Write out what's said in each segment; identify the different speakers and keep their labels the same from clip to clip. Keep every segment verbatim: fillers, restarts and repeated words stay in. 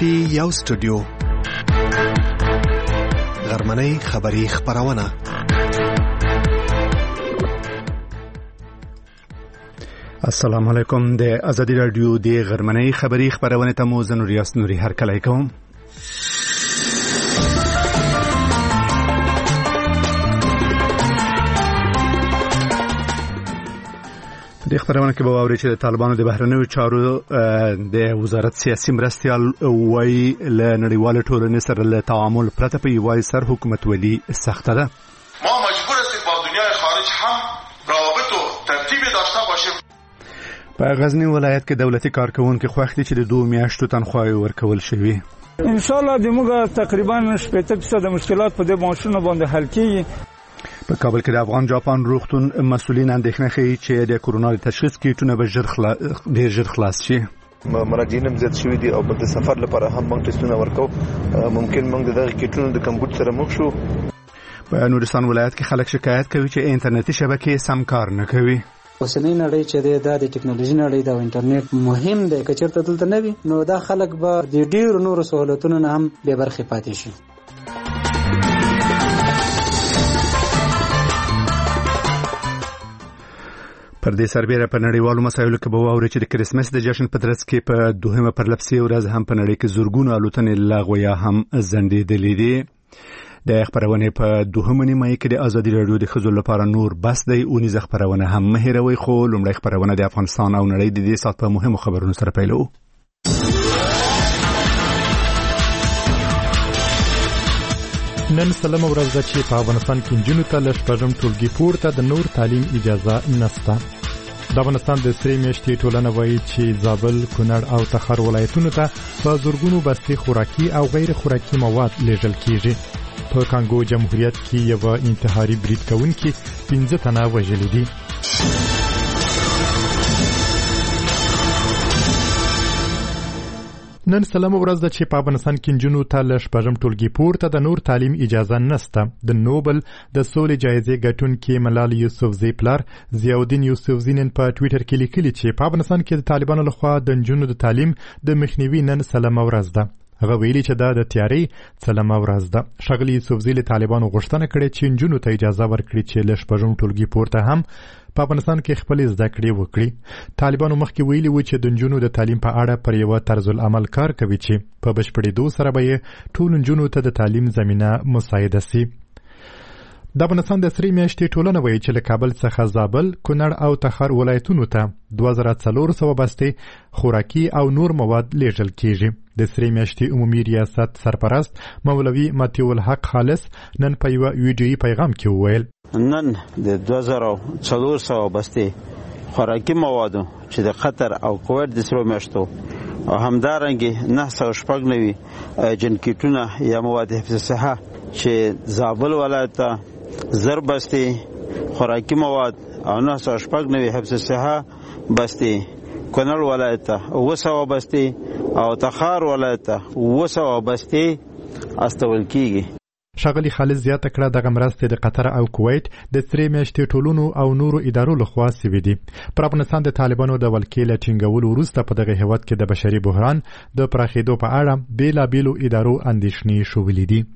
Speaker 1: کې یو سټوډیو غرمنۍ خبری خبرونه. السلام علیکم. د ازادي رادیو د غرمنۍ خبری خبرونه ته مو زنور یاس نوري هر کله کوم. د خبرونه کې به واوري چې د طالبانو د بهرنیو چارو د وزارت سیاسي مرستيال وایي له نړیوال ټولنې سره له تعامل پرته په یوای سر حکومت ولي سخته ده.
Speaker 2: ما مجبور هستیم با دنیای خارج هم روابط و ترتیب داشته باشیم.
Speaker 1: په غزنی ولایت کې دولتي کارکونکو خوښتي چې د دوه میاشتو تنخواه ورکول شوی.
Speaker 3: ان شاء الله دموږ تقریبا شپږ فیصد مشکلات په دې ماشینو باندې حل کیږي.
Speaker 1: په کابل کې د افغان جاپان روغتون مسؤلین اندېښنه کوي چې د کورونا تشخیص کیټونه به ژر خلاص ډیر ژر خلاص شي.
Speaker 4: مراجعین هم زیات شوي دي او د سفر لپاره هم موږ ټیسټونه ورکو. ممکن موږ دغه کیټونو د کمبود سره مخ شو.
Speaker 1: په نورستان ولایت کې خلک شکایت کوي چې انټرنیټي شبکې سم کار نه کوي.
Speaker 5: اوسنۍ نړۍ چې د ټکنالوژي نړۍ د انټرنیټ مهم دی، که چېرته دلته نه وي نو دا خلک به د ډیرو نورو سہولتونو نه هم بې برخې پاتې شي.
Speaker 1: پر دې سربېره په نړیوالو مسایلو کې به واوري چې د کرسمس د جشن په ترڅ کې په دوهمه پرلپسې ورځ هم په نړۍ کې زورګونو الوتنې لغوه یا هم ځنډېدلې دي. د خبرونه په دوهمه نیمه کې د ازادي رادیو د ښځو لپاره نور بس دی اونیزه خبرونه هم مهیروي. خو لومړی خبرونه د افغانستان او نړۍ د دې سات په مهمو خبرونو سره پیلو.
Speaker 6: نن سلام ورځ ده چې په افغانستان کې نجونو ته له شپږم ټولګي پورته د نور تعلیم اجازه نشته. د افغانستان د سری میاشتې ټولنه وایي چې زابل، کونړ او تخار ولایتونو ته په زورګونو بستې خوراکي او غیر خوراکي مواد لیږل کیږي. په کانګو جمهوریت کې یو انتحاري برید کوونکي پنځه تنه وژلي دي. نن سلام ورځ ده چې په افغانستان کې نجونو ته له شپږم ټولګي پورته د نور تعلیم اجازه نشته. د نوبل د سولې جایزې ګټونکي ملال یوسفزۍ پلار ضیاءالدین یوسفزۍ نن په ټویټر کې لیکلي چې په افغانستان کې د طالبانو لخوا د نجونو د تعلیم د مخنیوي نن سلام ورځ ده. هغه ویلي چې دا د تیاری سلام ورځ ده. ښاغلي یوسفزۍ له طالبانو غوښتنه کړې چې نجونو ته اجازه ورکړي چې له شپږم ټولګي پورته هم په افغانستان کې خپل زده کړې وکړي. طالبانو مخکې ویلي و چې د نجونو د تعلیم په اړه پر یو طرز العمل کار کوي چې په بشپړېدو سره به ټول نجونو ته د تعلیم زمينه مساعده شي. د افغانستان د سری میاشتې ټولنه وایي چې له کابل څخه زابل، کونړ او تخار ولایتونو ته دوه زره څلور سوه بستې خوراکي او نور مواد لیږل کیږي. د سری میاشتې عمومي ریاست سرپرست مولوي متیو الحق خالص نن په یو ویډیویي پیغام کې وویل
Speaker 7: نن د دوه زره څلور سوه بستې خوراکي موادو چې د قطر او کویت د سرو میاشتو او همدارنګه نه سوه شپږ نوي جنکیټونه یا مواد حفظ صحه چې زابل ولایت ته زر بستې خوراکي مواد او نه سوه شپږ نوي حفظ صحه بستې، کونړ ولایت ته اوه سوه بستې او تخار ولایت ته اوه سوه بستې استول کیږي.
Speaker 6: ښاغلي خالد زیاته کړه دغه مرستې د قطر او کویت د سری میاشتې ټولونو او نورو ادارو لخوا سوي دي. پر افغانستان د طالبانو د ولکې له ټینګولو وروسته په دغه هیواد کې د بشري بحران د پراخېدو په اړه بېلابېلو ادارو اندېښنې شولې دي.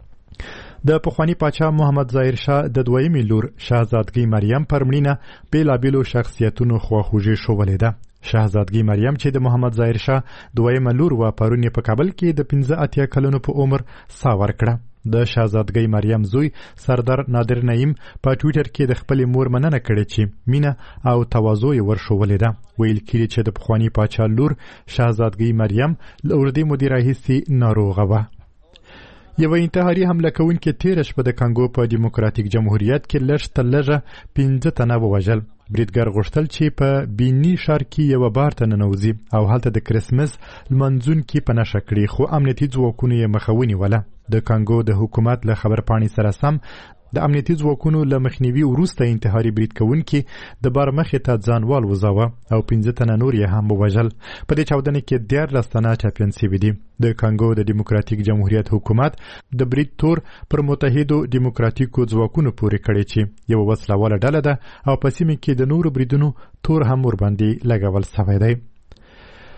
Speaker 6: د پخوانی پاچا محمد ظاهر شاه د دویمې لور شاهزادګۍ مریم پر مړینه بېلابېلو شخصیتونو خواخوږي شولې ده. شاهزادګۍ مریم چې د محمد ظاهر شاه دویمه لور و پرون په کابل کې د پنځه اتیا کلونو په عمر ساه ورکړه. د شاهزادګۍ مریم زوی سردار نادر نعیم په ټویټر کې د خپلې مور مننه کړې چې مینه او تواضع یې ورښولې ده. ویل کېږي چې د پخواني پاچا لور شاهزادګۍ مریم له اوږدې مودې راهیسې ناروغه وه. یو انتحاري حمله کوونکي تېره شپه د کانګو په دیموکراتیک جمهوریت کې لږ تر لږه پنځه تنه ووژل. بریدګر غوښتل چې په بینی ښار کې یوه بار ته ننوځي او هلته د کرسمس لمانځونکي په نښه کړي، خو امنیتي ځواکونو یې مخه ونیوله. د کانګو د حکومت له خبرپاڼې سره سم د امنیتي ځواکونو له مخنیوي وروسته انتحاري برید کوونکي د بار مخې ته ځان والوځاوه او پنځه تنه نور یې هم ووژل. په دې چاودنې کې دیارلس تنه ټپیان سوي دي. د کانګو د دیموکراتیک جمهوریت حکومت د برید تور پر متحدو دیموکراتیکو ځواکونو پورې کړی چې یو وسله ډله ده او په سیمه کې د نورو بریدونو تور هم ورباندې لګول شوی دی.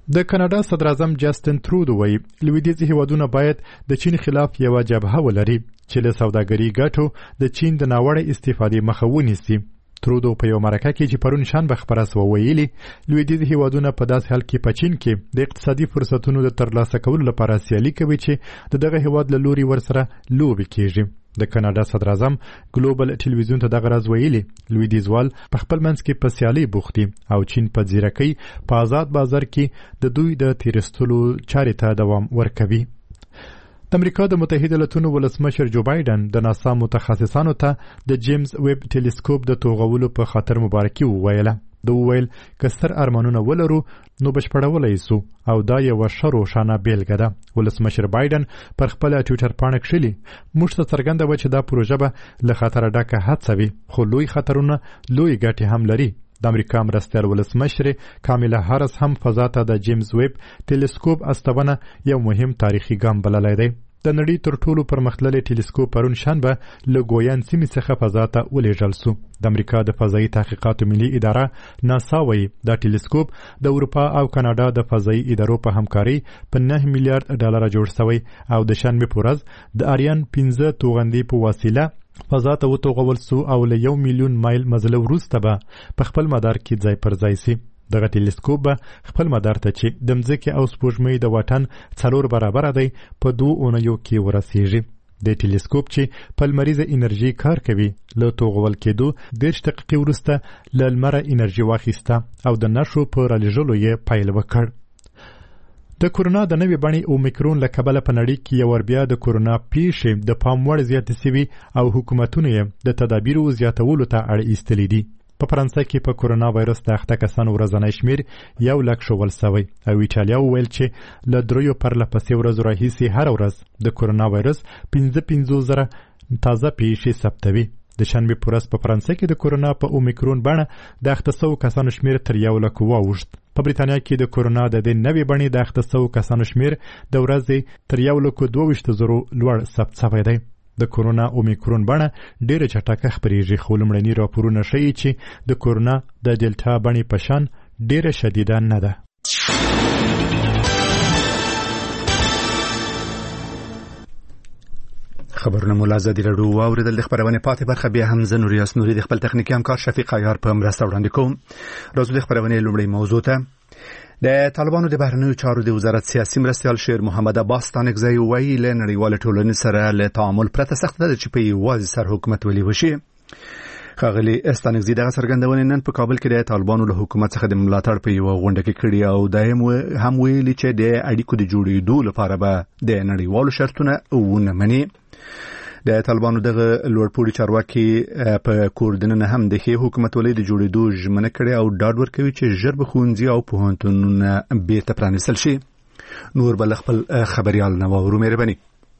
Speaker 6: د کاناډا صدر اعظم جاستن ترودو وایي لویدیځي هیوادونه باید د چین خلاف یو جبهه ولري چې له سوداګري ګټو د چین د ناوړه استفادې مخه ونیسي. ترودو په یو مرکه کې چې پرون شنبه خبره سوه ویلي لویدیځي هیوادونه په داسې حال کې په چین کې د اقتصادي فرصتونو د ترلاسه کولو لپاره سیالي کوي چې د دغه هیواد له لوري ورسره لوبې کیږي. د کاناډا صدر اعظم ګلوبل ټلویزیون ته دغه راز ویلي لویدیځوال په خپل منځ کې په سیالي بوخت دي او چین په ځیرکۍ په آزاد بازار کې د دوی د تیرستلو چارې ته دوام ورکوي. د امریکا د متحده ایالاتونو ولسمشر جو بایدن د ناسا متخصصانو ته د جیمز ویب ټیلیسکوپ د توغولو په خاطر مبارکي وویله. د وویل که ستر ارمانونه ولرو نو بشپړولی سو او دا یوه ښه روښانه بیلګه ده. ولسمشر بایدن پر خپله ټویټر پاڼه کښلي موږ ته څرګنده وه چې دا پروژه به له خطره ډکه هڅه وي خو لوی خطرونه لوی ګټې هم لري. د امریکا مرستیال ولسمشر کاملا هارس هم فضا ته د جیمز ویب ټیلیسکوپ استونه یو مهم تاریخي ګام بللی دی. د نړۍ تر ټولو پرمختللی ټیلیسکوپ پرون شنبه له ګویان سیمې څخه فضا ته ولېږل سو. د امریکا د فضایي تحقیقاتو ملي اداره ناسا وایي دا ټیلیسکوپ د اروپا او کاناډا د فضایي ادارو په همکارۍ په نه میلیارډ ډالره جوړ شوی او د شنبې په ورځ د اریان پنځه توغندي په وسیله فضا ته وتوغول سو او له یو میلیون مایل مزله وروسته به په خپل مدار کې ځای پر ځای سي. دغه ټیلیسکوپ به خپل مدار ته چې د مځکې او سپوږمۍ د واټن څلور برابره دی په دوو اونیو کې ورسیږي. د ټیلیسکوپ چې په لمریزه انرژي کار کوي له توغول کېدو دېرش دقیقې وروسته له لمره انرژي واخیسته او د نښو په رالیږلو یې پیل وکړ. د کورونا د نوې بڼې اومیکرون له کبله په نړۍ کې یو ور بیا د کورونا پیښې د پام وړ زیاتې سوي او حکومتونه یې د تدابیرو زیاتولو ته اړ ایستلي دي. په فرانسه کې په کورونا وایرس د اخته کسانو ورځنی شمیر یو لک ښوول سوی او ایټالیا وویل چې له دریو پرله پسې ورځو راهیسې هره ورځ د کورونا وایرس پنځه پنځوس زره تازه پیښې ثبتوي. د شنبې په ورځ په فرانسه کې د کورونا په اومیکرون بڼه د اخته سوو کسانو شمیر تر یو لک واوښت. په بریتانیا کې د کورونا د دې نوې بڼې د اخته سوو کسانو شمیر د ورځې تر یو لک دوه ویشت زرو لوړ ثبت سوی دی. د کورونا اومیکرون بڼه ډېره چټکه خپرېږي خو لومړني راپورونه ښیي چې د کورونا د ډیلټا بڼې په شان ډېره شدیده نه ده.
Speaker 1: خبرونه مولا ازادي راډیو واوریدل. د خبرونې پاتې برخه بیا هم زه نوریاس نوري د خپل تخنیکي همکار شفیق عیار په مرسته وړاندې کوم. راځو د خبرونې لومړۍ موضوع ته. د طالبانو د بهرنیو چارو د وزارت سیاسي مرستیال شیر محمد عباس ستانکزی وایي له نړیوال ټولنې سره له تعامل پرته سخت ده چې په یوازې سر حکومت ولي وشي. ښاغلي ستانکزی دغه څرګندونې نن په کابل کې د طالبانو له حکومت څخه د ملاتړ په یوه غونډه کې کړې او دا هم ویلي چې د اړیکو د جوړېدو لپاره به د نړیوالو شرطونه ونه مني. د طالبانو دغه لوړپوړي چارواکي په کور دننه هم د ښې حکومتولۍ د جوړېدو ژمنه کړې او ډاډ ورکوي چې ژر به ښوونځي او پوهنتونونه بیرته پرانیستل شي. نور به له خپل خبریال نه واورو. مهرباني.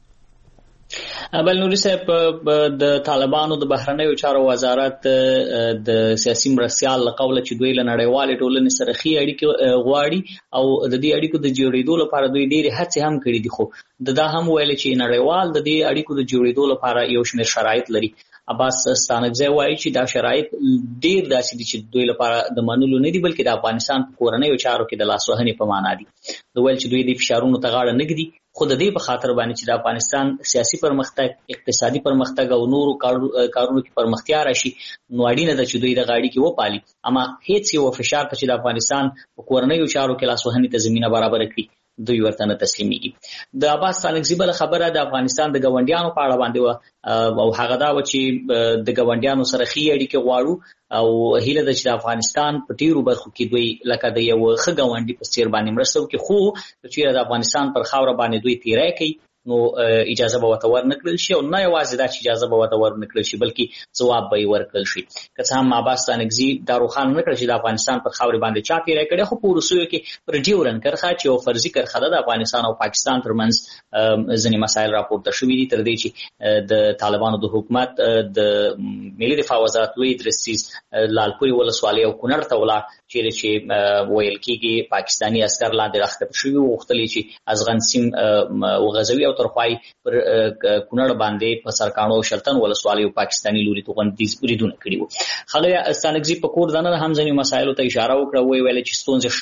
Speaker 8: بل نوري صاحب د طالبانو د بهرنیو چارو وزارت د سیاسي مرستیال له قوله چې دوی له نړیوالې ټولنې سره ښې اړیکې غواړي او د دې اړیکو د جوړېدو لپاره دوی ډېرې هڅې هم کړې دي خو د دا هم ویل چې نړیوال د دې اړیکو د جوړېدو لپاره یو شمېر شرایط لري. عباس ستانکزی وایي چې دا شرایط ډېر داسې دي چې دوی لپاره د منلو نه دي بلکې د افغانستان په کورنیو چارو کې د لاسوهنې په معنا دي. د ویل چې دوی د فشارونو ته غاړه نه ږدي خو د دې په خاطر باندې چې د افغانستان سیاسي پرمختګ اقتصادي پرمختګ او نورو کارونو کې پرمختیا راشي نو اړینه ده چې دوی د غاړې کې وپالي اما هیڅ یو فشار ته چې د افغانستان په کورنیو چارو کې لاسوهنې ته زمینه برابر کړي دوی ورته نه تسلیمېږي. د عباس ستانکزی بله خبره د افغانستان د ګاونډیانو په اړه باندې وه او هغه دا وه چې د ګاونډیانو سره ښې اړیکې غواړو او هیله ده چې د افغانستان په ډېرو برخو کې دوی لکه د یو ښه ګاونډي په څېر باندې مرسته وکړي خو که چېرې د افغانستان پر خاوره باندې دوی تیری کوي نو اجازه به ورته ورنکړل شي او نه یوازې دا چې اجازه به ورته ورنکړل شي بلکې ځواب به یې ورکړل شي. که څه هم عباس ستانکزی دا روښانه نه کړه چې د افغانستان پر خاورې باندې چا تیری کړی خو په وروستیو کې پر ډیورنډ کرښه چې یو فرضي کرښه ده د افغانستان او پاکستان ترمنځ ځینې مسایل راپورته شوي دي تر دې چې د طالبانو د حکومت د ملي دفاع وزارت لوی درستیز لالپورې ولسوالۍ او کونړ ته ولاړ چیرې چې ویل کېږي پاکستاني عسکر لاندې راښکته شوي وو غوښتل یې چې ازغن سیم وغځوي او تر خوای پر کونړ باندې په سرکاڼو او شلتن ولسوالۍ او پاکستاني لوري توغندیز بریدونه کړي وو. ښاغلی ستانکزي په کور دننه هم ځینې مسایلو ته اشاره وکړه ویې ویل چې ستونزې شته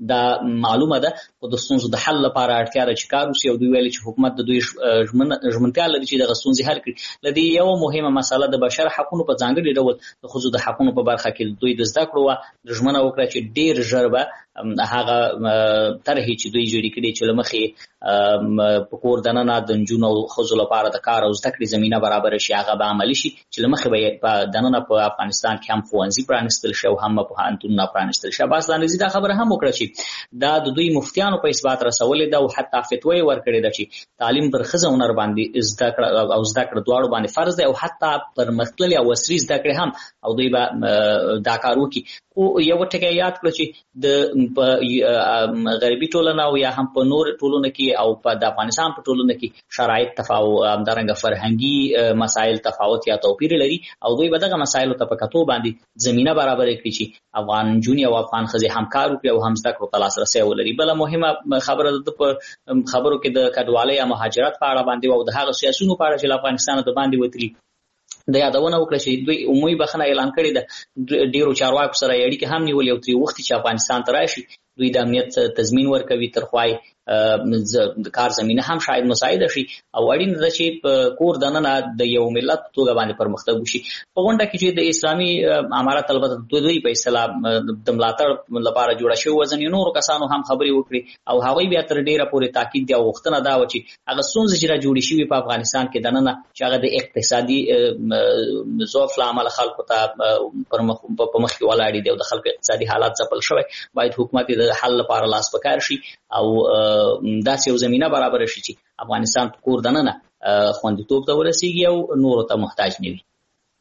Speaker 8: دا معلومه ده په د ستونزو د حل لپاره اړتیا ده چې کار وشي او دوی ویلي چې حکومت د دوی ژمنتیا لري چې د ستونزې حل کړي. لدی یو مهمه مسله د بشر حقوقو په ځانګړي ډول د ښځو د حقوقو په برخه کې دوی د زده کړو د ژمنه وکړه چې ډیر ژر به هغه طرحې چې دوی جوړې کړي چې لمخې په کور دننه د نجونو او ښځو لپاره د کار او زده کړې زمینه برابر شي هغه به عملي شي چې لمخې به په دننه په افغانستان کې هم ښوونځي پرانیستل شي او هم پوهنتونونه پرانیستل شي. عباس دانیزي دا خبره هم وکړه چې دا د دوی مفتیانو په اثبات رسولې ده او حتی فتوا یې ورکړې ده چې تعلیم پر ښځه او نر باندې زده کړه او زده کړه دواړو باندې فرض دی او حتی پر مختللي او عصري زده کړې هم او دوی به دا کار وکړي. او یو ټکی یاد کړو چې د غربي ټولنه او یا هم په نور ټولنه کې او په د افغانستان په ټولنه کې شرایط تفاوت همدارنګه فرهنګي مسایل تفاوت یا توپیر لري او دوی به دغه مسایلو ته په کتو باندې زمينه برابر کړي چې افغان جونی او افغان ښځې همکار وکړي او هم زده کړو ته لاسرسی ولري. بل مهمه خبره ده په خبرو کې د کډوالۍ یا مهاجرت په اړه باندې او د هغه سیاسيونو په اړه چې افغانستان ته باندې وتلي د یادونه وکړه چې دوی عمومي بخښنه اعلان کړې ده. ډیرو چارواکو سره اړیکې هم نیولې او ترې وخت چې افغانستان ته راشي دوی د امنیت تضمین ورکوي تر خوای د کار زمينه هم شاید مساعده شي او اړین ده چې په کور دننه د یو ملت توګه باندې پرمختګ وشي. په غونډه کې چې د اسلامي امارات البته دوی په اصطلاح د ملاتړ لپاره جوړه شوی وزن نور کسانو هم خبري وکړي او هغوی بیا تر ډیره پورې تاکید دی او وختونه دا و چې هغه ستونزې چې را جوړې شوی په افغانستان کې دننه چې هغه د اقتصادي ضعف لامل خلکو ته پر مخ په مخ کې ولاړ دي او د خلکو اقتصادي حالات ځپل شوی. باید حکومت د حل لپاره لاس پکار شي او داسې یو زمينه برابر شي چې افغانستان په کور دننه خوندیتوب ته ورسیږي او نور ته محتاج نه وي.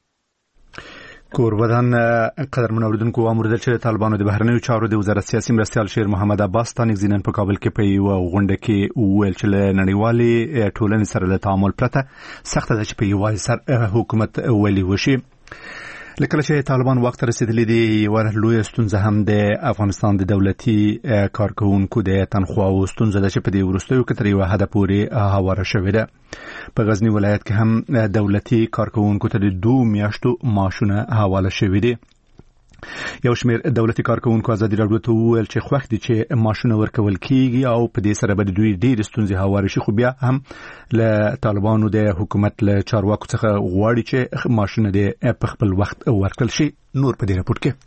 Speaker 1: کوربدان قدرمن اوریدونکو امر د چې طالبانو د بهرنیو چارو د وزارت سیاسي مرستیال شیر محمد عباس تانیک زینن په کابل کې په یو غونډه کې ویل چې له نړیوالې ټولنې سره له تعامل پرته سخت ده چې په یوازې سر حکومت ولي وشي. لکه چې طالبان وخت رسیدلی دی یو لوی ستونزه هم د افغانستان د دولتي کارکونکو د تنخواه او ستونزه ده چې په دې وروستیو کې تر یو حد پورې هواره شوې ده. په غزنی ولایت کې هم دولتي کارکونکو ته د دوه میاشتو معاشونه حواله شوې دي. یو شمېر دولتي کارکونکو ازادي راډیو ته وویل چې خوښ دي چې معاشونه ورکول کیږي او په دې سره به دوی ډېر ستونزې هوارې شي خو بیا هم له طالبانو د حکومت له چارواکو څخه غواړي چې معاشونه د په خپل وخت ورکړل شي. نور په دې راپور کې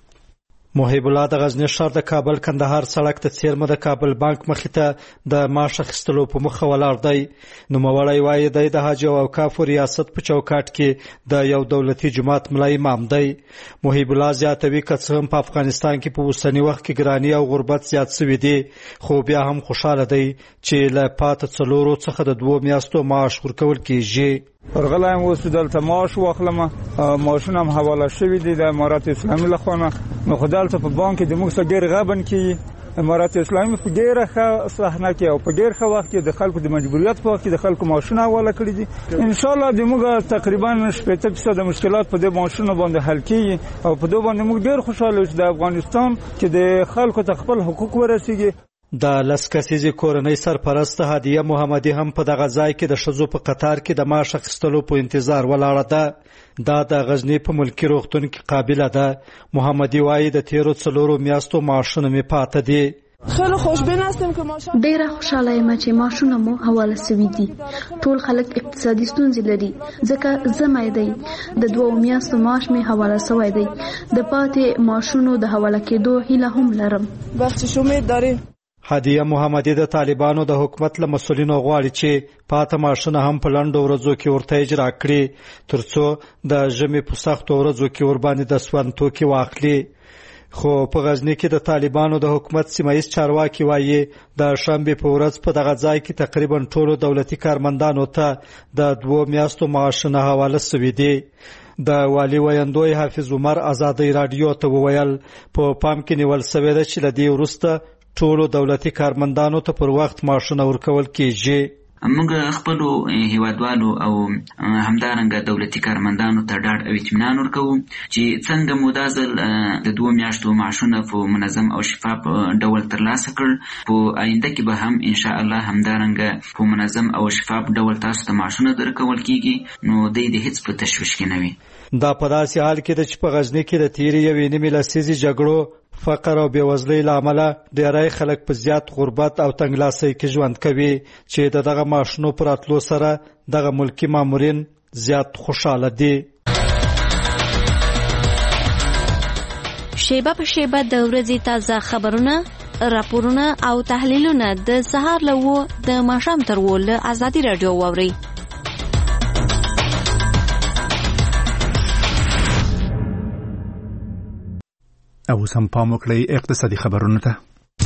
Speaker 9: محب الله د غزنی ښار د کابل کندهار سړک ته څیرمه د کابل بانک مخې ته د معاش اخیستلو په مخه ولاړ دی. نوموړی وایي دی د حج او اوقاف ریاست په چوکاټ کې د یو دولتي جماعت ملا امام دی. محب الله زیاتوي که څه هم په افغانستان کې په اوسني وخت کې ګراني او غربت زیات شوي دي خو بیا هم خوشاله دی چې له پاته څلورو څخه د دوه میاشتو معاش ورکول کیږي.
Speaker 3: ورغلایم اوس دلته معاش واخلم معاشونه هم حواله شوي دي د امارات اسلامي لخوا نو خو دلته په بانک کې د موږ څخه ډېر غبن کې امارات اسلامي په ډېره ښه صحنه کې او په ډېر ښه وخت کې د خلکو د مجبوریت په وخت کې د خلکو معاشونه حواله کړي دي. انشاءالله د موږ تقریبا شپږ فیصد مشکلات په دې معاشونه باندې حل کیږي او په دوه باندې موږ ډېر خوشاله یو چې د افغانستان چې د خلکو ته خپل حقوق ورسیږي.
Speaker 9: د لسکسیزي کورنۍ سرپرست هدیه محمدي هم په دغه ځای کې د ښځو په قطار کې د معاش اخیستلو په انتظار ولاړه ده. دا د غزنی په ملکي روغتون کې قابله ده. محمدي وایي د تیرو څلورو میاشتو معاشونه مې پاته دي.
Speaker 10: خیلی خوشبین هستم که ماشا
Speaker 11: ډیره خوشاله یم چې معاشونه مو حواله سوي دي. ټول خلک اقتصادي ستونزې لري ځکه زما دی د دوه میاشتو معاش مې حواله سوی دی. د پاتې معاشونو د حواله کېدو هیله هم لرم.
Speaker 10: بخشش امید داریم.
Speaker 9: هدیه محمدي د طالبانو د حکومت له مسؤلینو غواړي چې پاته معاشونه هم په لنډو ورځو کې ورته اجرا کړي ترڅو د ژمي په سختو ورځو کې ورباندې د سون توکي واخلي. خو په غزنی کې د طالبانو د حکومت سیمایي چارواکي وایي د شنبه په ورځ په دغه ځای کې تقریبا ټولو دولتي کارمندانو ته د دوه میاشتو معاشونه حواله شوي دي. د والی ویندوی حافظ عمر ازادي رادیو ته وویل په پام کې نیول شوی دی چې لدی ورسته ټولو دولتي کارمندانو ته پر وخت معاشونه ورکول کیږي.
Speaker 12: موږ خپل هیوادوالو او همدارنګه دولتي کارمندانو ته ډاډ او اطمینان ورکوو چې څنګه مو دا ځل د دوه میاشتو معاشونه په منظم او شفاف ډول ترلاسه کړل په آینده کې به هم ان شاء الله همدارنګه په منظم او شفاف ډول تاسو ته معاشونه درکول کیږي نو د دې هیڅ په تشویش کې نه وي.
Speaker 9: دا په داسې حال کې د چې په غزنی کې د تیرې یوې نیمې لسیزې جګړو فقر او بېوزلۍ له امله ډېری خلک په زیات غربت او تنګلاسۍ کې ژوند کوي چې دغه ماشینو پر راتلو سره دغه ملکي مامورین زیات خوشاله دي.
Speaker 13: شیبه په شیبه د ورځې تازه خبرونه، راپورونه او تحلیلونه د سهار له و د ماښام تر و له ازادي راډیو واورئ.
Speaker 1: او سم پام وکړئ اقتصادي خبرونه ته.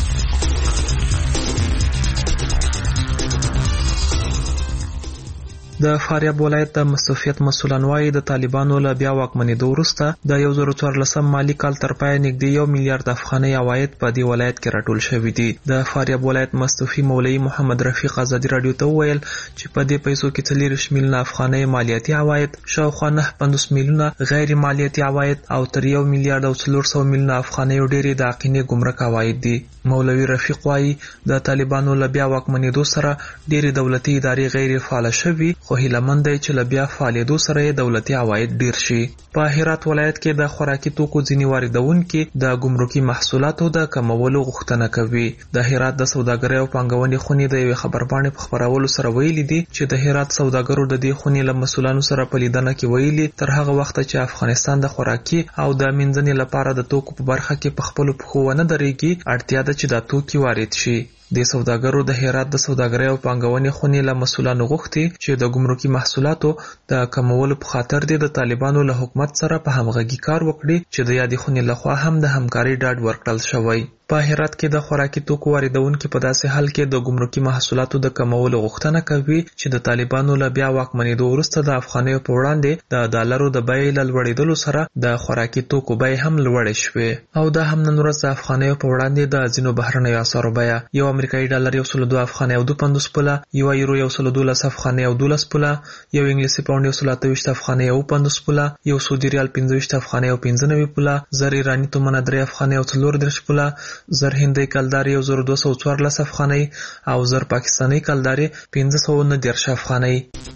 Speaker 14: د فاریاب ولایت د مستوفیت مسولان وايي د طالبانو له بیا واکمنېدو وروسته د یو زر څوارلسم مالي کال تر پایه نږدې یو میلیارډ افغانۍ عواید په دې ولایت کې راټول شوي دي. د فاریاب ولایت مستوفي مولوي محمد رفیق ازادي راډیو ته وویل چې په دې پیسو کې څلېرویشت میلیونه افغانۍ مالیاتي عواید، شاوخوا نهه پنځوس میلیونه غیر مالیاتي عواید او تر یو میلیارډ او څلور سوه میلیونه افغانۍ ډېرې د عقینې ګمرک عواید دي. مولوي رفیق وايي د طالبانو له بیا واکمنېدو سره ډېرې دولتي ادارې غیر فعاله شوي، خو هیلهمند دی چې له بیا فعالېدو سره یې دولتي عواید ډېر شي. په هرات ولایت کې د خوراکي توکو ځینې واردونکي د ګمرکي محصولاتو د کمولو غوښتنه کوي. د هرات د سوداګرۍ او پانګونې خونې د یوې خبرپاڼې په خپرولو سره ویلي دي چې د هرات سوداګرو د دې خونې له مسؤلانو سره په لیدنه کې ویلي تر هغه وخته چې افغانستان د خوراکي او د مینځنې لپاره د توکو په برخه کې په خپلو پښو ونه درېږي، اړتیا ده چې دا توکي وارد شي. د سوداګرو د هرات د سوداګرۍ او پانګونې خونې له مسؤلانو غوښتي چې د ګمرکي محصولاتو د کمولو په خاطر د طالبانو له حکومت سره په همغږي کار وکړي چې د یادې خونې لخوا هم د همکارۍ ډاډ ورکړل شوی. په هرات کې د خوراکي توکو واردونکي په داسې حال کې د ګمرکي محصولاتو د کمولو غوښتنه کوي چې د طالبانو له بیا واکمنېدو وروسته د افغانیو په وړاندې د ډالرو د بیې له لوړېدلو سره د خوراکي توکو بیې هم لوړې شوې او دا هم نن ورځ د افغانیو په وړاندې د ځینو بهرنیو اسعارو بیه یو امریکایي ډالر یو سل دوه افغانۍ او دوه پنځوس پوله، یو یورو یو سل دولس افغانۍ او دولس پوله، یو انګلیسي پاونډ یو سل اته ویشت افغانۍ او پنځوس پوله، یو سعودي ریال پنځه ویشت افغانۍ او پنځه نوي پوله، زر ایراني تومنه درې افغانۍ او څلور دېرش پوله، زر هندۍ کلدارې یو زر دوه سوه څوارلس افغانۍ او زر پاکستاني کلدارې پنځه سوه نهه دېرش افغانۍ.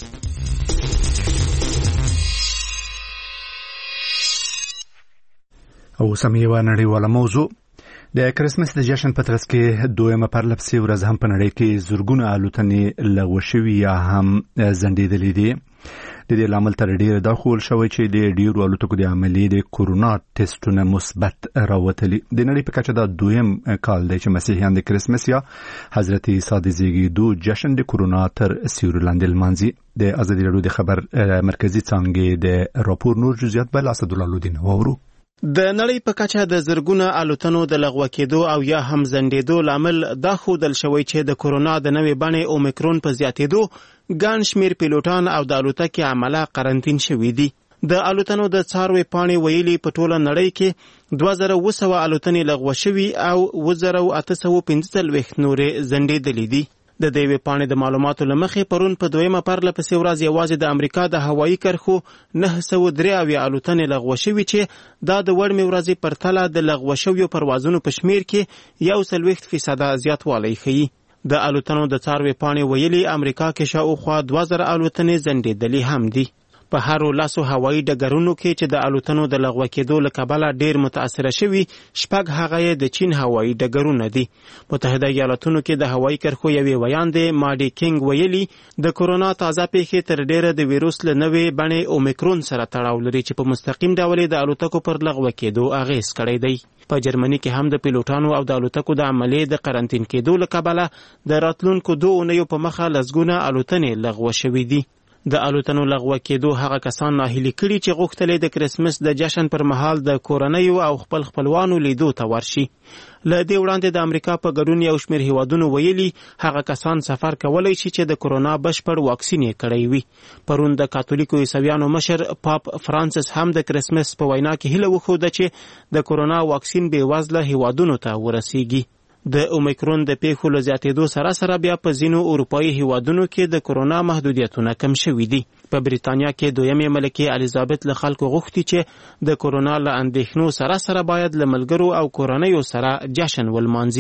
Speaker 1: او سم یوه نړیواله موضوع د کرسمس د جشن په ترڅ کې دویمه پرلپسې ورځ هم په نړۍ کې زرګونه الوتنې لغوه شوي یا هم ځنډېدلې دي. د دې لامل تر ډیره دا خول شوی چې د ډیرو الوتکو د عملي د کورونا ټیسټونه مثبت راوتلي. د نړۍ په کچه دا دویم کال دی چې مسیحیان د کرسمس یا حضرت عیسی د زیږیدو جشن د کورونا تر سیوري لاندې لمانځي. د ازادي راډیو د خبر مرکزي څانګې د راپور نور جزئیات بل اسدالله لودین وورو.
Speaker 15: د نړۍ په کچه د زرګونه الوتنو د لغوه کېدو او یا هم ځنډېدو لامل دا ښودل شوی چې د کورونا د نوې بڼې اومیکرون په زیاتېدو ګڼ شمېر پیلوټان او د الوتکې عمله قرنطین شوي دي. د الوتنو د څاروي پاڼې ویلي په ټوله نړۍ کې دوه زره اووه سوه الوتنې لغوه شوي او اووه زره اته سوه پنځه څلوېښت نورې ځنډېدلې دي. د دې پاڼې د معلوماتو لمخې پرون په دویمه پرلپسې ورځ یوازې د امریکا د هوایي کرښو نهه سوه درې اویا الوتنې لغوه شوي چې دا د وړمې ورځې پرتله د لغوه شویو پروازونو په شمیر کې یو څلوېښت فیصده زیاتوالی ښیي. د الوتنو د څاروي پاڼې ویلي امریکا کې شاوخوا دوه زره الوتنې ځنډېدلې هم دي. په هر لاسو هوایي ډګرونو کې چې د الوتنو د لغوه کېدو له کبله ډېر متاثره شوي شپږ هغه یې د چین هوایي ډګرونه دي. متحده ایالاتونو کې د هوایي کرښو یوې ویاندې ماډي کینګ ویلي د کورونا تازه پیښې تر ډېره د ویروس له نوې بڼې اومیکرون سره تړاو لري چې په مستقیم ډول د الوتکو پر لغوه کېدو اغېز کړی دی. په جرمني کې هم د پیلوټانو او د الوتکو د عملې د قرنطین کېدو له کبله د راتلونکو دوه اونیو په مخه لسګونه الوتنې لغوه شوي دي. د الوتنو لغوه کېدو هغه کسان ناهیلي کړي چې غوښتل د کرسمس د جشن پر مهال د کورنیو او خپل خپلوانو لیدو ته ورشي. له دې وړاندې د امریکا په ګډون یو شمېر هیوادونو ویلي هغه کسان سفر کولی شي چې د کورونا بشپړ واکسین یې کړی وي. پرون د کاتولیکو عیسویانو مشر پاپ فرانسس هم د کرسمس په وینا کې هیله وښوده چې د کورونا واکسین بېوزله هیوادونو ته ورسیږي. د اومیکرون د پیښو له زیاتېدو سره سره بیا په ځینو اروپایي هیوادونو کې د کورونا محدودیتونه کم شوي دي. په بریتانیا کې دویمې ملکې الیزابت له خلکو غوښتي چې د کورونا له اندېښنو سره سره باید له ملګرو او کورنیو سره جشن ولمانځي.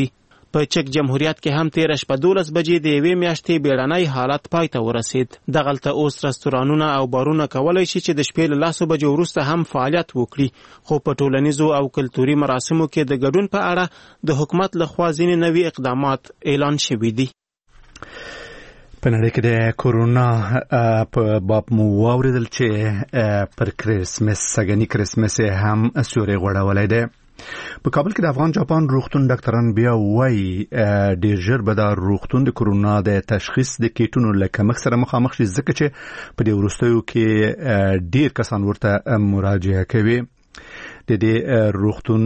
Speaker 15: په چک جمهوریت کې هم تیر شپه دولس بجې د یوې میاشتې بیړنی حالت پای ته ورسید. دغلته اوس رستورانونه او بارونه کولای شي چې د شپې له لسو بجو وروسته هم فعالیت وکړي، خو په ټولنیزو او کلتوري مراسمو کې د ګډون په اړه د حکومت لخوا ځینې نوي اقدامات اعلان شوي دي.
Speaker 1: په نړۍ کې د کورونا په باب مو واوریدل چې پر کریسمس سګنی کریسمس هم سیوري غوړولای دی. په کابل کې د افغان جاپان روغتون ډاکټران بیا وایي ډیر ژر به د روغتون د کورونا د تشخیص د کیټونو له کمښت سره مخامخ شي، ځکه چې په دې وروستیو کې ډیر کسان ورته مراجعه کوي. د دې روغتون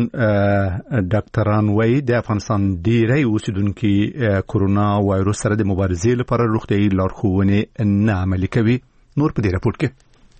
Speaker 1: ډاکټران وایي د افغانستان ډیری اوسیدونکي کورونا وایروس سره د مبارزې لپاره روغتیايي لارښوونې نه عملي کوي. نور په دې راپور کې